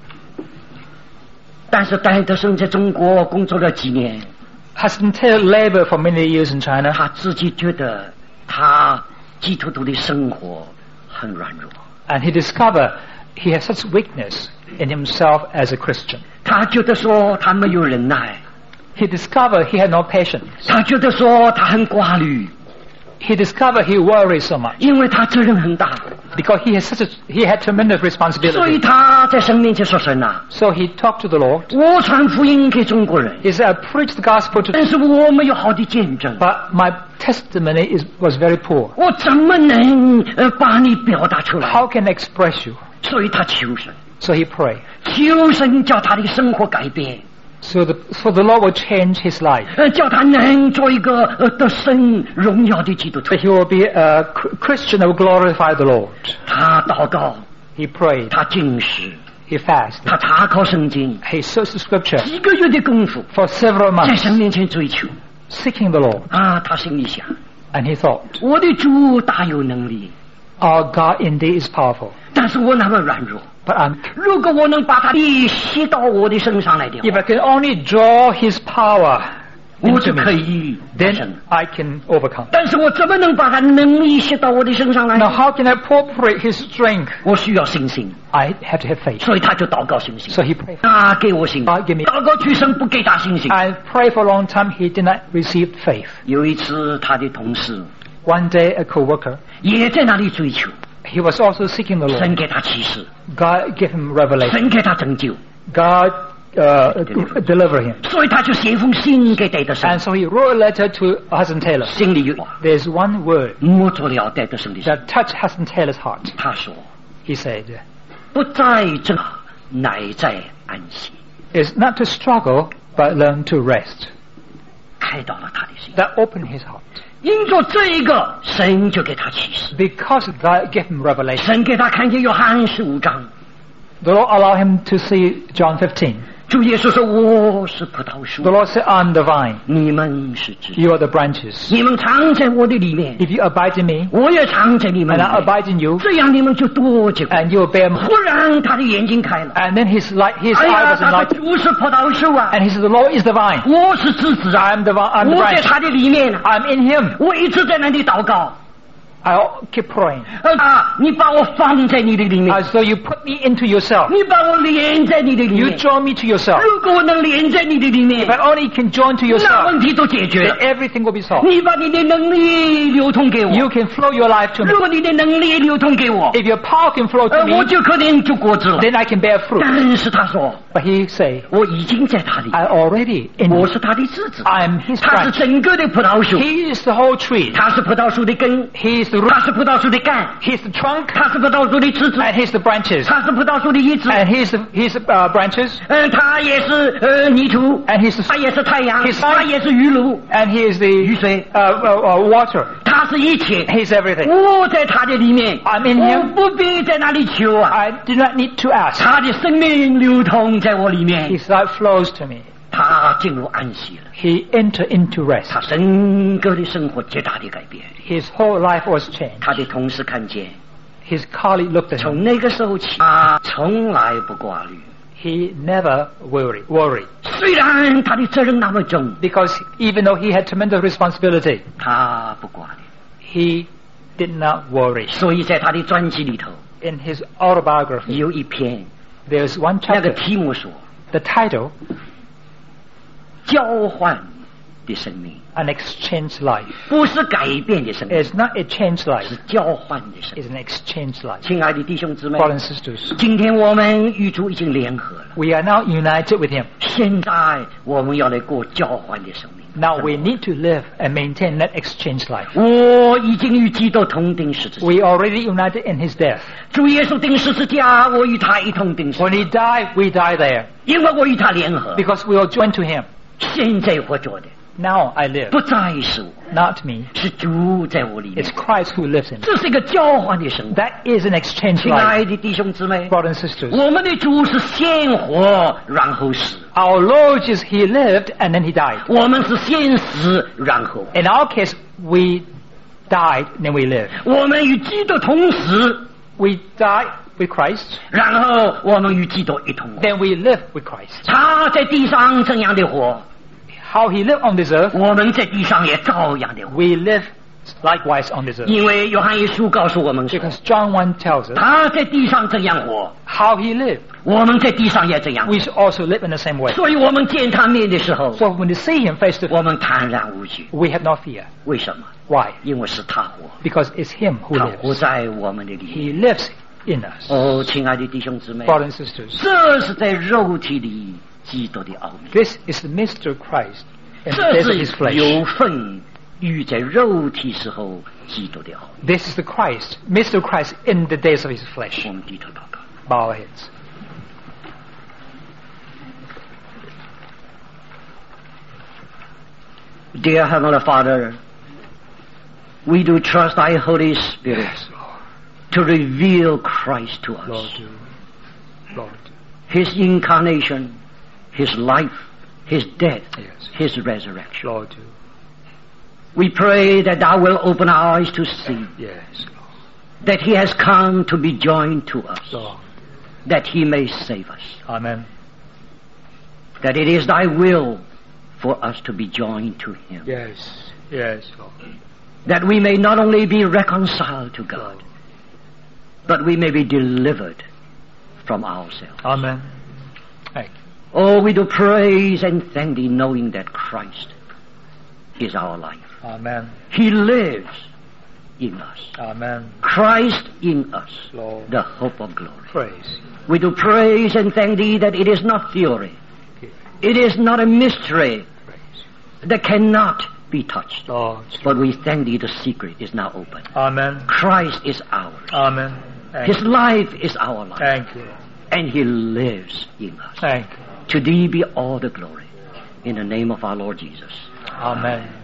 但是戴德生在中国工作了几年。 Hudson Taylor labored for many years in China. 他自己觉得他基督徒的生活很软弱。 And he discovered he has such weakness in himself as a Christian. 他觉得说他没有忍耐。 He discovered he had no patience. 他觉得说他很挂虑。 He discovered he worried so much. 因为他责任很大。 Because he had tremendous 所以 responsibility. 他在神面前说神啊， So he talked to the Lord. 我传福音给中国人， He said, I preached the gospel to 但是我没有好的见证， but my testimony was very poor. 我怎么能把你表达出来？ How can I express you? 所以他求神， So he prayed. 求神叫他的生活改变， So the Lord will change his life. 叫他能做一个得神荣耀的基督徒 That。he will be a Christian that will glorify the Lord. 他祷告， He prayed. 他禁食， He fasted. 他查考圣经， He searched the scripture 几个月的功夫， for several 在 months, 神面前追求 seeking the Lord. 啊！他心里想， And he thought, 我的主大有能力， our God indeed is powerful. 但是我那么软弱。 But 如果我能把他的吸到我的身上来的 if 话， I can only draw his power 我 into 就可 me, 以得 then 胜。 I can overcome. 但是我怎么能把他能力吸到我的身上来 Now 呢？ how can I appropriate his strength? 我需要信心， I have to have faith. 所以他就祷告信心。 So he prayed. 他给我信心， God give me- 祷告去神不给他信心。 I prayed for a long time. He did not receive faith. 有一次他的同事 One day, a co-worker, 也在那里追求， he was also seeking the 神 Lord. 给他启示， God gave him revelation. 神给他拯救， God delivered him. 所以他就写一封信给戴德生 And，so he wrote a letter to Hudson Taylor. 心里有话， There's one word 摸着了戴德生的心。 that touched Hudson Taylor's heart. 他说 He said, 不在争，乃在安息， it's not to struggle, but learn to rest. 开导了他的心。 That opened his heart. 因着这一个，神就给他启示， Because God gave him revelation, 神给他看见约翰15章， the Lord allowed him to see John 15. 主耶稣说：“我是葡萄树 The，Lord said, I'm the vine, 你们是枝子， you are the branches. 你们藏在我的里面， If you abide in me, 我也藏在你们 and 里 I 面， abide in you, 这样你们就多结果。 and you will bear much. 忽然他的眼睛开了， And then his eye 哎呀， was 他说 enlightened. 主是葡萄树啊， And he said, the Lord is the vine. 我是枝子啊， I'm the 我在 branch. 他的里面啊， I'm in him. 我一直在那里祷告。 I keep praying. 你把我放在你的里面， As though you put me into yourself. 你把我连在你的里 You 面。 draw me to yourself. 如果我能连在你的里面 If，I only can join to 那 yourself, 问题都解决 then 了。 everything will be solved. 你把你的能力流通给我， You can flow your life to me. 如果你的能力流通给我， If your power can flow to 我 me, 就可能就果子了。 then I can bear fruit. 但是他说， But he say, 我已经在他里， I already in 我 him. 是他的枝子， I'm his 他是 branch. 整个的葡萄树， He is the whole tree. 他是葡萄树的根， He is the 他 root. 是葡萄树的干， He's the trunk. 他是葡萄树的枝子， And he's the branches. 他是葡萄树的叶子， And he's the branches. 他也是泥土， And he's 他 the, 也是太阳， His 他也是雨露， and he is 雨 the 水， water. 他是一切。 He's everything. 我在他的里面， I'm in 我 him. 不必在那里求啊， I do not need to ask. 他的生命流通在我里面， His life flows to me. 他进入安息了， He entered into rest. 他整个的生活极大的改变。 His whole life was changed. 他的同事看见， His colleague looked at him. 从那个时候起，他从来不挂虑。 He never worried. 虽然他的责任那么重， Because even though he had tremendous responsibility, 他不挂虑。 he did not worry. 所以在他的传记里头 In his autobiography, 有一篇， there's one 那个 chapter. 题目说 The title, 交换的生命， An Exchange Life. 不是改变的生命， It's not a changed life. 是交换的生 It's 命。 an exchange life. 亲爱的弟兄姊妹， Brothers and sisters, 今天我们与主已经联合了， we are now united with him. 现在我们要来过交换的生命。 Now we need to live and maintain that exchange life. 我已经与基督同钉十字架， We already united in his death. 主耶稣钉十字架，我与他一同钉十字 When he died, we died there. 因为我与他联合。 Because we are joined to him. 现在活着的 Now I live. 不再是我， Not me. 是主在我里面 It's。Christ who lives in me. 这是一个交换的生命。 That is an exchange 亲 life. 爱的弟兄姊妹， Brothers and sisters, 我们的主是先活然后死， our Lord Jesus, he lived and then he died. 我们是先死然后活。 In our case, we died, then we live. 我们与基督同死， We died with Christ, 然后我们与基督一同活。 then we live with Christ. 他在地上怎样的活， How he lived on this earth, 我们在地上也照样的活。 we live likewise on this earth. 因为约翰一书告诉我们说， Because John 1 tells us 他在地上怎样活， how he lived. 我们在地上也怎样活 We。should also live in the same way. 所以我们见他面的时候， So when we see him face to face, 我们坦然无惧。 we have no fear. 为什么？ Why? 因为是他活， Because it's him who 他活 lives. 在我们的里面。 He lives in us. 哦，亲爱的弟兄姊妹， Brothers and sisters, 这是在肉体里基督的奥秘， this is the mystery of Christ in the 这 days of 是 his flesh. 有份与在肉体时候基督的奥秘。 This is the Christ, mystery of Christ in the days of his flesh. 我们低头祷告。 Bow our heads. Dear Heavenly Father, we do trust Thy Holy Spirit to reveal Christ to us. Lord, do. Lord. His incarnation, His life, His death, Yes. His resurrection. Lord, do. We pray that Thou will open our eyes to see Yes, that He has come to be joined to us, Lord. that He may save us, Amen. that it is Thy will for us to be joined to Him, Yes, yes, Lord. that we may not only be reconciled to God, but we may be delivered from ourselves. Amen. Thank you. Oh, we do praise and thank Thee, knowing that Christ is our life. Amen. He lives in us. Amen. Christ in us, Lord. the hope of glory. Praise. We do praise and thank thee that it is not theory. It is not a mystery that cannot be touched. Lord. But we thank thee the secret is now open. Amen. Christ is ours. Amen. His life is our life. Thank you. And he lives in us. Thank you. To thee be all the glory. In the name of our Lord Jesus. Amen.